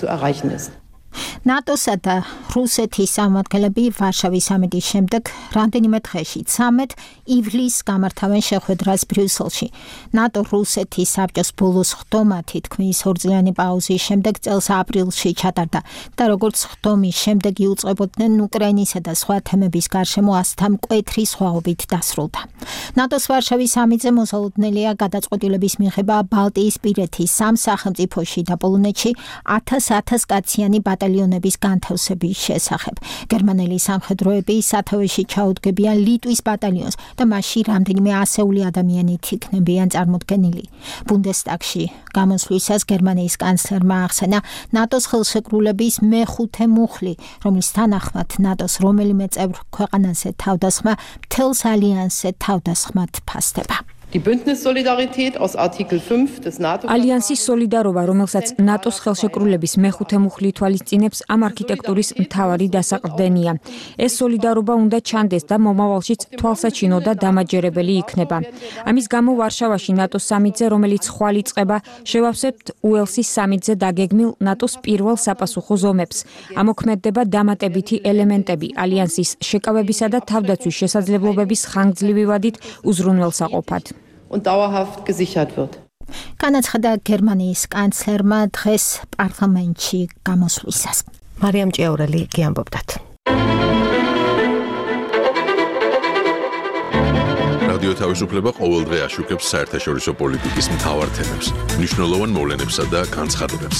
ნატოსა და რუსეთის სამმართველები ვარშავის სამიტის შემდეგ რამდენიმე დღეში 13 ივლისს გამართავენ შეხვედრას ბრიუსელში. ნატო რუსეთის საბჭოს ბოლოს ხდომა თითქმის ორწლიანი პაუზის შემდეგ წელს აპრილში ჩატარდა და როგორც ხდომის შემდეგ იუწყებოდნენ უკრაინისა და სხვა თემების გარშემო ასთა მკვეთრი სხვაობით დასრულდა. ნატოს ვარშავის სამიტზე მოსალოდნელია გადაწყვეტილების მიღება ბალტიისპირეთის 3 სახელმწიფოში და პოლონეთში 1000 კაციანი ბატალიონების განთავსების შესახებ. გერმანელი სამხედროები სათავეში ჩაუდგებიან ლიტვის ბატალიონს და მასში რამდენიმე ასეული ადამიანით იქნებიან წარმოდგენილი. ბუნდესტაგში გამოსვლისას გერმანიის კანცლერმა ახსენა ნატოს ხელშეკრულების მეხუთე მუხლი, რომლის თანახმად ნატოს რომელიმე წევრ ქვეყანაზე თავდასხმა მთელს ალიანსზე თავდასხმად ფასდება. Die Bündnissolidarität aus Artikel 5 des NATO ალიანსის სოლიდარობა, რომელსაც ნატოს ხელშეკრულების მეხუთე მუხლი თვალისწინებს, ამ არქიტექტურის მთავარი დასაყრდენია. ეს სოლიდარობა უნდა ჩანდეს და მომავალშიც თვალსაჩინო და დამაჯერებელი იქნება. ამის გამო ვარშავაში ნატოს სამიტზე, რომელიც ხვალ იწყება, შევავსებთ უელსის სამიტზე დაგეგმილ ნატოს პირველ საპასუხო ზომებს. ამოქმედდება დამატებითი ელემენტები ალიანსის შეკავებისა და თავდაცვის შესაძლებლობების ხანგრძლივი ვადით უზრუნველსაყოფად. und dauerhaft gesichert wird. განაცხადა გერმანიის კანცლერმა დღეს პარლამენტში გამოსვლისას. მარიამ ჭიაურელი გიამბობდათ. რადიო თავისუფლება ყოველდღე აშუქებს საერთაშორისო პოლიტიკის მთავარ თემებს, მნიშვნელოვან მოვლენებსა და განცხადებებს.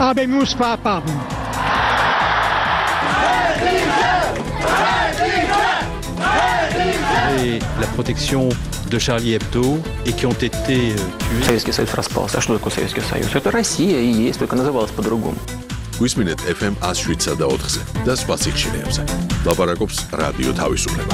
La protection de Charlie Hebdo et qui ont été tués. Советский Союз распался. А что такое Советский Союз? Это Россия и есть, только называлась по-другому. Გვისმინეთ FM 107 და 4-ზე და სხვა სიხშირეებზე. ლაპარაკობს რადიო თავისუფლება.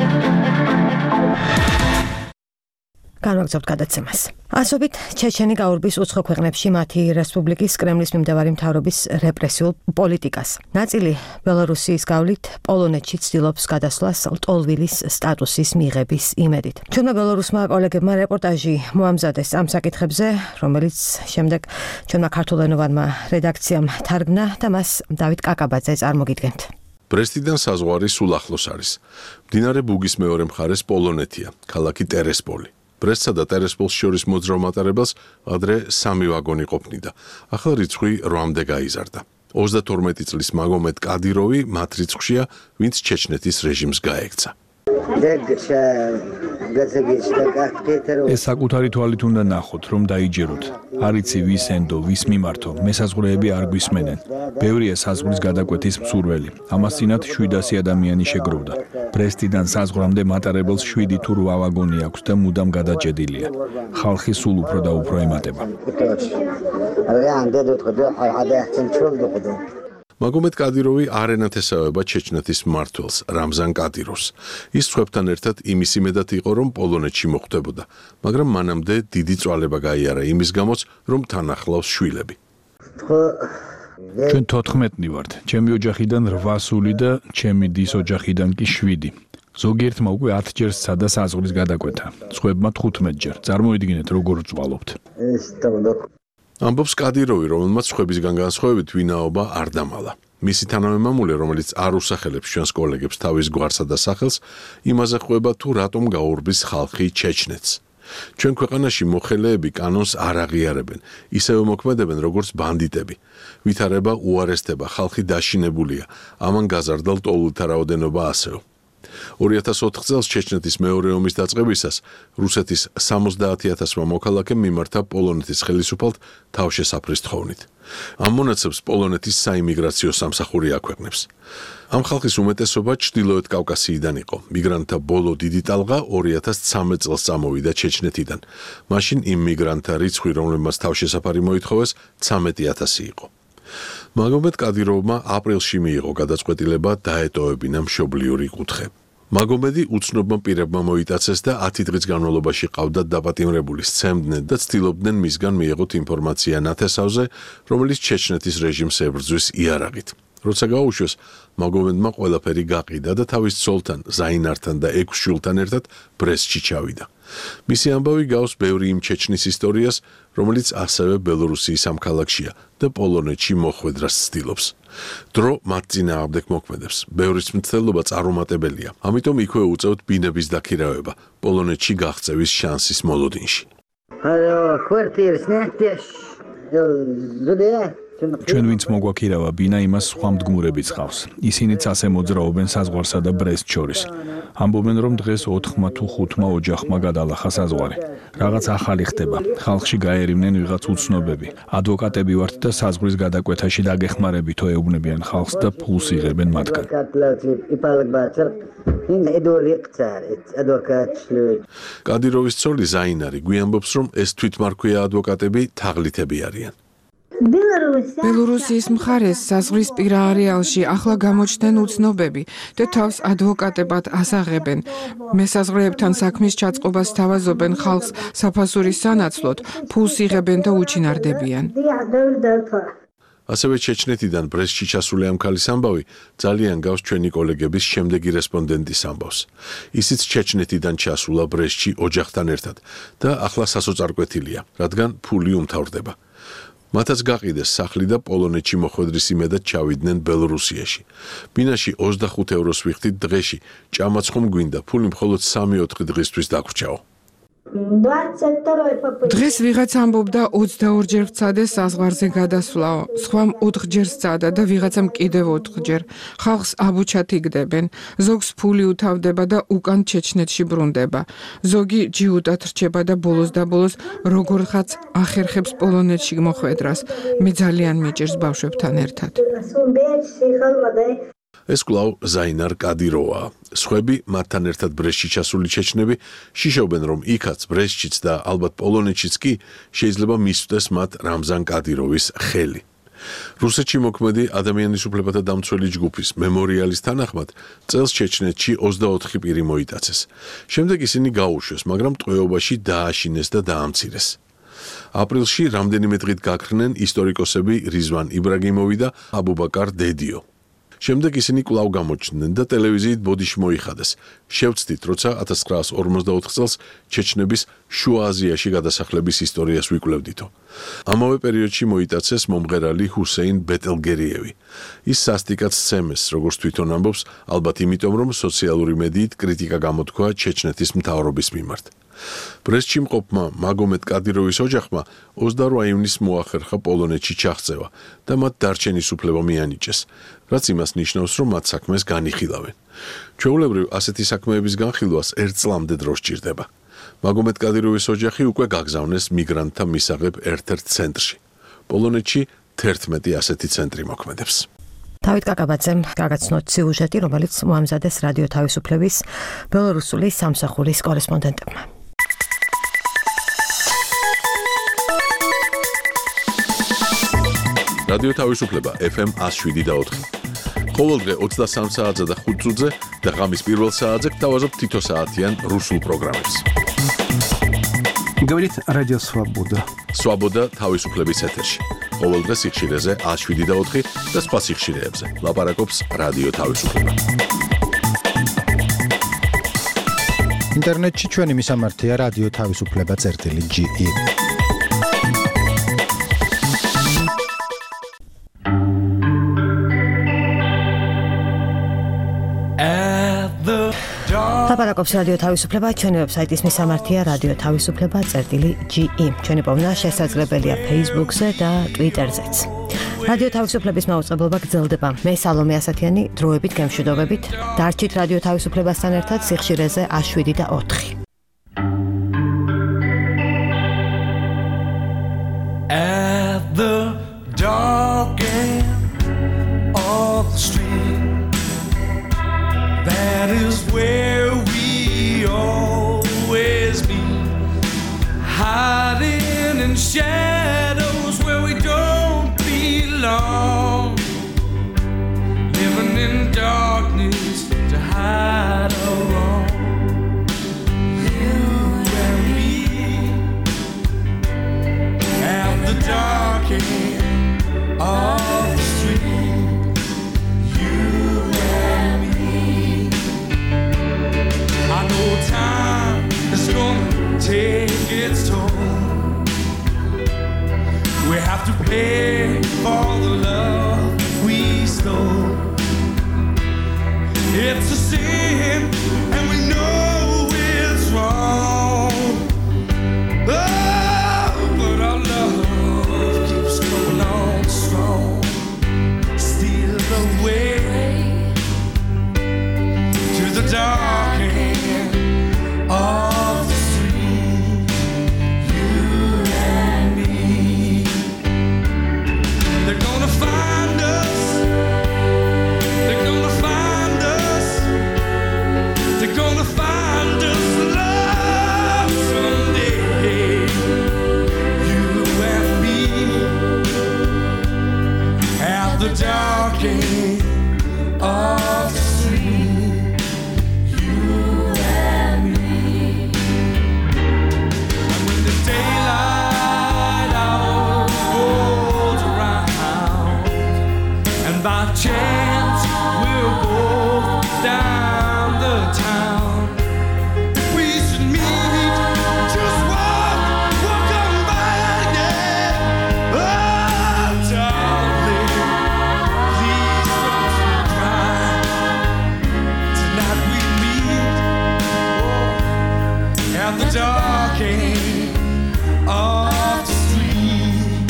განვაგრძობთ გადაცემას. ასობით ჩეჩენი გაურბის უცხო ქვეყნებში მათი რესპუბლიკის კრემლის მიმდევარი მთავრობის რეპრესიულ პოლიტიკას. ნაწილი ბელარუსიის გავლით პოლონეთში ცდილობს გადასვლას ლტოლვილის სტატუსის მიღების იმედით. ჩვენმა ბელარუსმა კოლეგებმა რეპორტაჟი მოამზადეს ამ საკითხებზე, რომელიც შემდეგ ჩვენმა ქართულენოვანმა რედაქციამ თარგმნა და მას დავით კაკაბაძე წარმოგიდგენთ. ბრესტიდან საზღვარი სულ ახლოს არის. მდინარე ბუგის მეორე მხარეს პოლონეთია, ქალაქი ტერესპოლი. ბრესტსა და ტერესპოლს შორის მოძრავ მატარებელს ადრე 3 ვაგონი ყოფნიდა. ახლა რიცხვი 8-მდე გაიზარდა. 32 წლის მაგომედ კადიროვი მათ რიცხვშია, ვინც ჩეჩნეთის რეჟიმს გაექცა. ეს საკუთარი თვალით უნდა ნახოთ, რომ დაიჯეროთ. არ იცი ვის ენდო, ვის მიმართო, მესაზღვრეები არ გვისმენენ. ბევრია საზღვრის გადაკვეთის მსურველი. ამას წინათ 700 ადამიანი შეგროვდა. ბრესტიდან საზღვრამდე მატარებელს 7 თუ 8 ვაგონი აქვს და მუდამ გადაჭედილია. ხალხი სულ უფრო და უფრო ემატება. მაგომედ კადიროვი არ ენათესავება ჩეჩნეთის მმართველს რამზან კადიროვს. ის სხვებთან ერთად იმის იმედად იყო, რომ პოლონეთში მოხვდებოდა, მაგრამ მანამდე დიდი წვალება გაიარა იმის გამოც, რომ თან ახლავს შვილები. ჩვენ 14 ვართ. ჩემი ოჯახიდან 8 სული და ჩემი დის ოჯახიდან კი 7. ზოგიერთმა უკვე 10 ჯერ სცადა საზღვრის გადაკვეთა. სხვებმა 15 ჯერ. წარმოიდგინეთ, როგორ წვალობთ. ამბობს კადიროვი, რომელმაც სხვებისგან განსხვავებით ვინაობა არ დამალა. მისი თანამემამულე, რომელიც არ უსახელებს ჩვენს კოლეგებს თავის გვარსა და სახელს, იმაზე ყვება თუ რატომ გაურბის ხალხი ჩეჩნეთს. ჩვენ ქვეყანაში მოხელეები კანონს არ აღიარებენ, ისევე მოქმედებენ როგორც ბანდიტები. ვითარება უარესდება, ხალხი დაშინებულია, ამან გაზარდა ლტოლვილთა რაოდენობა ასევე. 2004 წელს ჩეჩნეთის მეორე ომის დაწყებისას რუსეთის 70,000-მა მოქალაქემ მიმართა პოლონეთის ხელისუფალთ თავშესაფრის თხოვნით. ამ მონაცემს პოლონეთის საიმიგრაციო სამსახური აქვეყნებს. ამ ხალხის უმეტესობა ჩრდილოეთ კავკასიიდან იყო. მიგრანტთა ბოლო დიდი ტალღა 2013 წელს წამოვიდა ჩეჩნეთიდან. მაშინ იმ მიგრანტთა რიცხვი, რომლებმაც თავშესაფარი მოითხოვეს, 13,000 იყო. მაგომედ კადიროვმა აპრილში მიიღო გადაწყვეტილება დაეტოვებინა მშობლიური კუთხე. მაგომედი უცნობმა პირებმა მოიტაცეს და 10 დღის განმავლობაში ყავდათ დაპატიმრებული, სცემდნენ და ცდილობდნენ მისგან მიეღოთ ინფორმაცია ნათესავზე, რომელიც ჩეჩნეთის რეჟიმს ებრძვის იარაღით. როცა გაუშვეს, მაგომედმა ყველაფერი გაყიდა და თავის ცოლთან, ზაინართან და 6 შვილთან ერთად ბრესტში ჩავიდა. მისი ამბავი გავს ბევრი იმ ჩეჩნის ისტორიას, რომელიც ასევე ბელორუსიის ამ ქალაქშია და პოლონეთში მოხვედრას ცდილობს. დრო მათ წინააღმდეგ მოქმედებს. ბევრის მცდელობა წარუმატებელია. ამიტომ იქვე უწევთ ბინების დაქირავება პოლონეთში გაღწევის შანსის მოლოდინში. ჩვენ ვინც მოგვაქირავა ბინა, იმას სხვა მდგმურებიც ხავს. ისინიც ასე მოძრაობენ საზღვარსა და ბრესტ შორის. ამბობენ, რომ დღეს 4-მა თუ 5-მა ოჯახმა გადალახა საზღვარი. რაღაც ახალი ხდება. ხალხში გაერიმნენ ვიღაც უცნობები. ადვოკატები ვართ და საზღვრის გადაკვეთაში დაგეხმარებითო ეუბნებიან ხალხს და ფულს იღებენ მათგან. კადიროვის ცოლი ზაინარი გვიამბობს, რომ ეს თვითმარქვია ადვოკატები თაღლითები არიან. ბელორუსიის მხარეს საზღვრისპირა არეალში ახლა გამოჩნდნენ უცნობები და თავს ადვოკატებად ასაღებენ. მესაზღვრეებთან საქმის ჩაწყობას თავაზობენ ხალხს საფასურის სანაცვლოდ, ფულს იღებენ და უჩინარდებიან. ასევე ჩეჩნეთიდან ბრესტში ჩასული ამ ქალის ამბავი ძალიან გავს ჩვენი კოლეგების შემდეგი რესპონდენტის ამბავს. ისიც ჩეჩნეთიდან ჩასულა ბრესტში ოჯახთან ერთად და ახლა სასოწარკვეთილია, რადგან ფული უმთავრდება. მათაც გაყიდეს სახლი და პოლონეთში მოხვედრის იმედად ჩავიდნენ ბელორუსიაში. ბინაში 25 ევროს ვიხდით დღეში, ჭამაც ხომ გვინდა, ფული მხოლოდ 3-4 დღისთვის დაგვრჩაო. დღეს ვიღაც ამბობდა 22 ჯერ ვცადე საზღვარზე გადასვლაო, სხვამ 4 ჯერ სცადა და ვიღაცამ კიდევ 4 ჯერ. ხალხს აბუჩად იგდებენ, ზოგს ფული უთავდება და უკან ჩეჩნეთში ბრუნდება. ზოგი ჯიუტად რჩება და ბოლოს და ბოლოს როგორღაც ახერხებს პოლონეთში მოხვედრას. მე ძალიან მიჭირს ბავშვებთან ერთად. ეს კვლავ ზაინარ კადიროვაა. სხვები, მათთან ერთად ბრესტში ჩასული ჩეჩნები, შიშობენ, რომ იქაც ბრესტშიც და ალბათ პოლონეთშიც კი შეიძლება მისვდეს მათ რამზან კადიროვის ხელი. რუსეთში მოქმედი ადამიანის უფლებათა დამცველი ჯგუფის მემორიალის თანახმად, წელს ჩეჩნეთში 24 პირი მოიტაცეს. შემდეგ ისინი გაუშვეს, მაგრამ ტყვეობაში დააშინეს და დაამცირეს. აპრილში რამდენიმე დღით გაქრნენ ისტორიკოსები რიзвან იბრაგიმოვი და აბუბაკარ დედიო. შემდეგ ისინი კვლავ გამოჩნდნენ და ტელევიზიით ბოდიში მოიხადეს. შევცდით, როცა 1944 წელს ჩეჩნების შუა აზიაში გადასახლების ისტორიას ვიკვლევდითო. ამავე პერიოდში მოიტაცეს მომღერალი ჰუსეინ ბეტელგერიევი. ის სასტიკად სცემეს, როგორც თვითონ ამბობს, ალბათ იმიტომ, რომ სოციალური მედიით კრიტიკა გამოთქვა ჩეჩნეთის მთავრობის მიმართ. ბრესტში მყოფმა მაგომედ კადიროვის ოჯახმა 28 ივნისს მოახერხა პოლონეთში ჩაღწევა და მათ დარჩენის უფლება მიანიჭეს, რაც იმას ნიშნავს, რომ მათ საქმეს განიხილავენ. ჩვეულებრივ ასეთი საქმეების განხილვას 1 წლამდე დრო სჭირდება. მაგომედ კადიროვის ოჯახი უკვე გაგზავნეს მიგრანტთა მისაღებ ერთ-ერთ ცენტრში. პოლონეთში 11 ასეთი ცენტრი მოქმედებს. დავით კაკაბაძემ გაგაცნოთ სიუჟეტი, რომელიც მოამზადეს რადიო თავისუფლების ბელორუსული სამსახურის კორესპონდენტებმა. რადიო თავისუფლება FM 107.4. ყოველდღე 23 საათზე და 5 წუთზე და ღამის პირველ საათზე გთავაზობ თითო საათიან რუსულ პროგრამებს. Говорит Радио Свобода. Свобода თავისუფლების ეთერში. ყოველდღე სიხშირეზე 107.4 და სხვა სიხშირეებზე. ლაპარაკობს რადიო თავისუფლება. ინტერნეტში ჩვენი მისამართია რადიო თავისუფლება.ge. ლაპარაკობს რადიო თავისუფლება, ჩვენი ვებსაიტის მისამართია radioთავისუფლება.ge. ჩვენი პოვნა შესაძლებელია Facebook-ზე და Twitter-ზეც. რადიო თავისუფლების მაუწყებლობა გრძელდება. მე სალომე ასათიანი, დროებით გემშვიდობებით. დარჩით რადიო თავისუფლებასთან ერთად სიხშირეზე 107 და 4. At the dark end of the street, that is where we always be, hiding in shadows where we don't belong, living in darkness to hide our wrong. You and me at the dark end of the street. take its toll. We have to pay for the love we stole. It's a sin, and we know it's wrong. Oh, but our love keeps going on strong. Steal away to the dark end of the street. You and me. They're gonna find us. They're gonna find us. They're gonna find us love someday. You and me at the dark end of the street. You and me. And when the daylight hour rolls around, and by chance we'll go down the town, we should meet, just walk on by, yeah. Oh, darling, please don't you cry. Tonight we meet at the dark end of the street.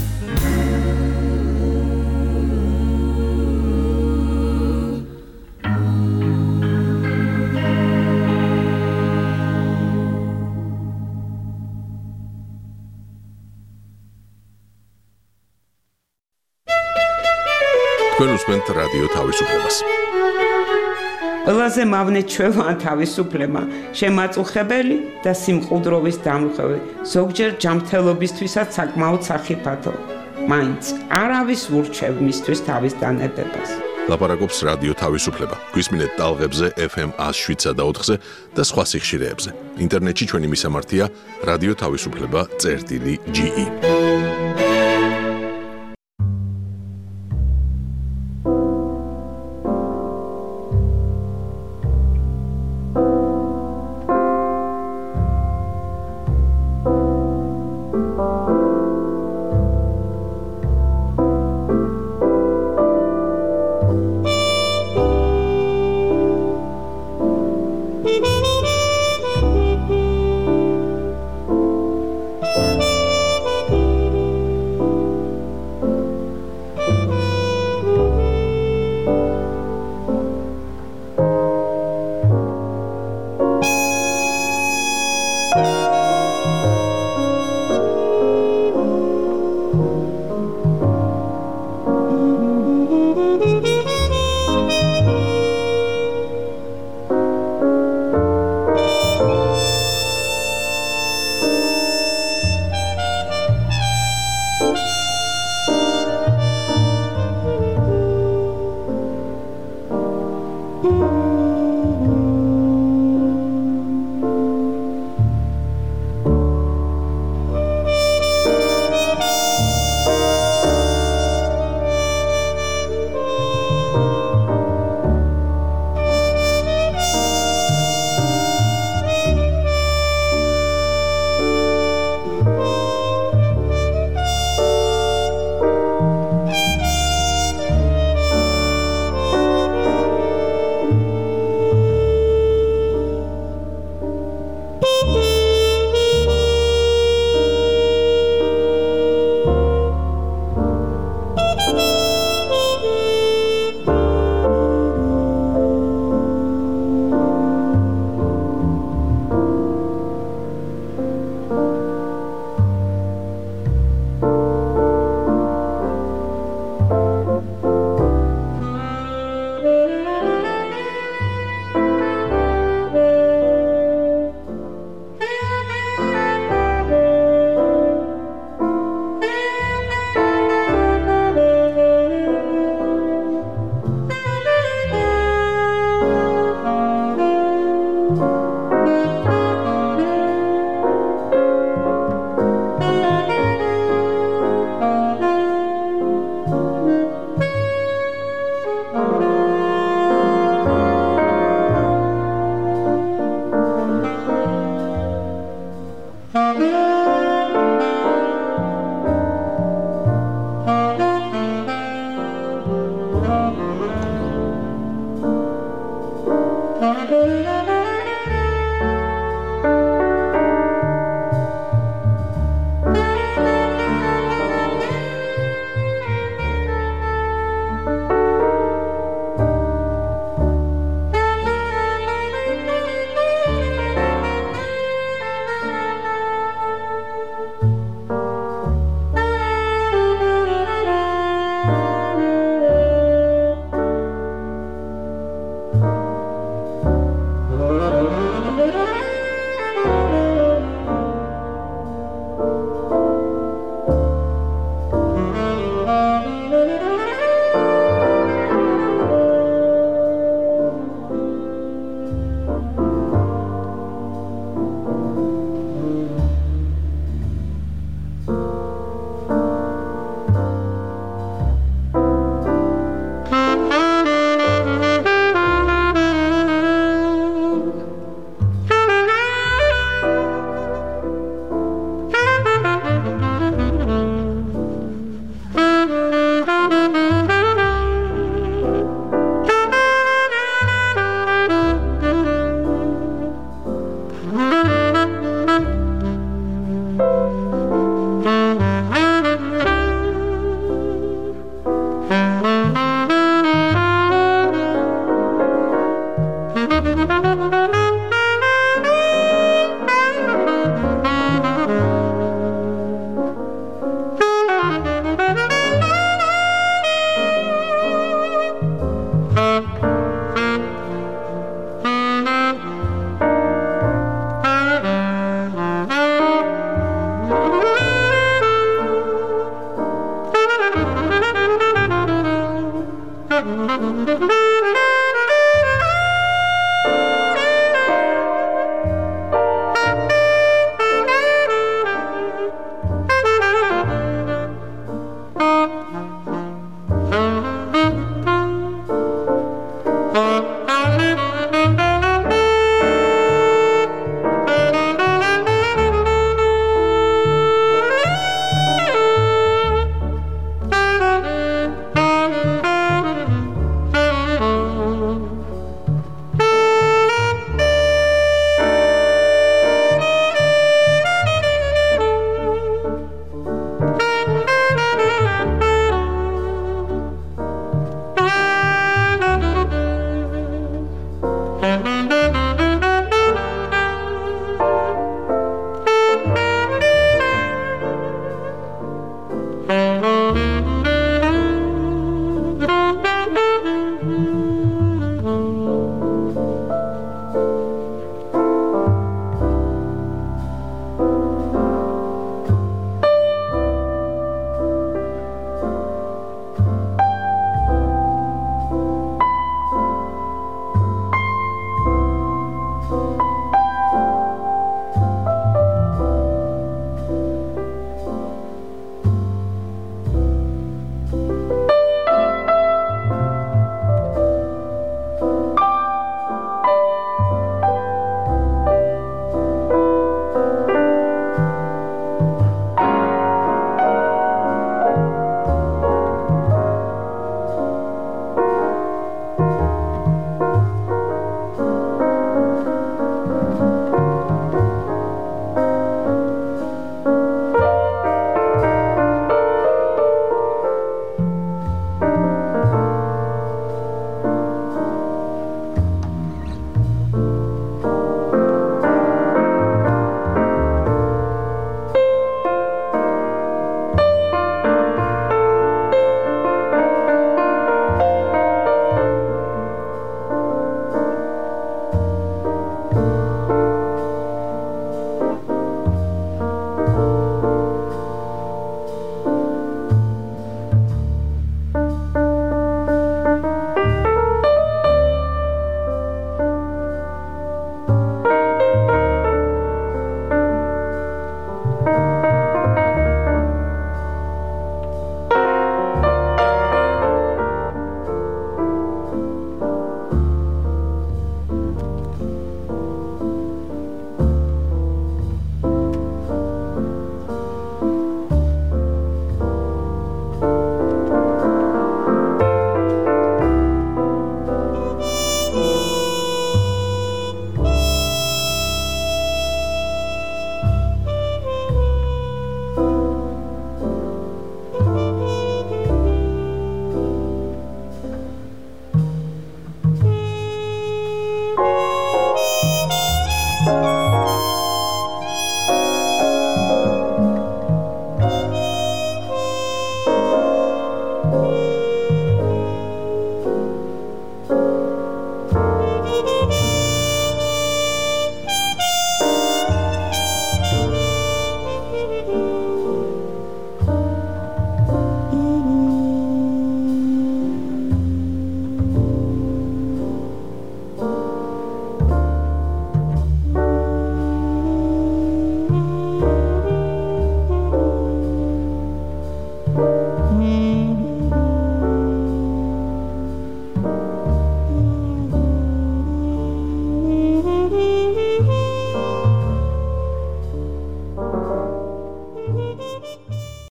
თქვენ უსმენთ რადიო თავისუფლებას. ყველაზე მავნე ჩვევაა თავისუფლება, შემაწუხებელი და სიმყუდროვის დამხევი, ზოგჯერ ჯანმრთელობისთვისაც საკმაოდ სახიფათო. მაინც არავის ურჩევ მისთვის თავის დანებებას. ლაპარაკობს რადიო თავისუფლება. გვისმინეთ ტალღებზე FM 107 და 4-ზე და სხვა სიხშირეებზე. ინტერნეტში ჩვენი მისამართია radioთავისუფლება.ge.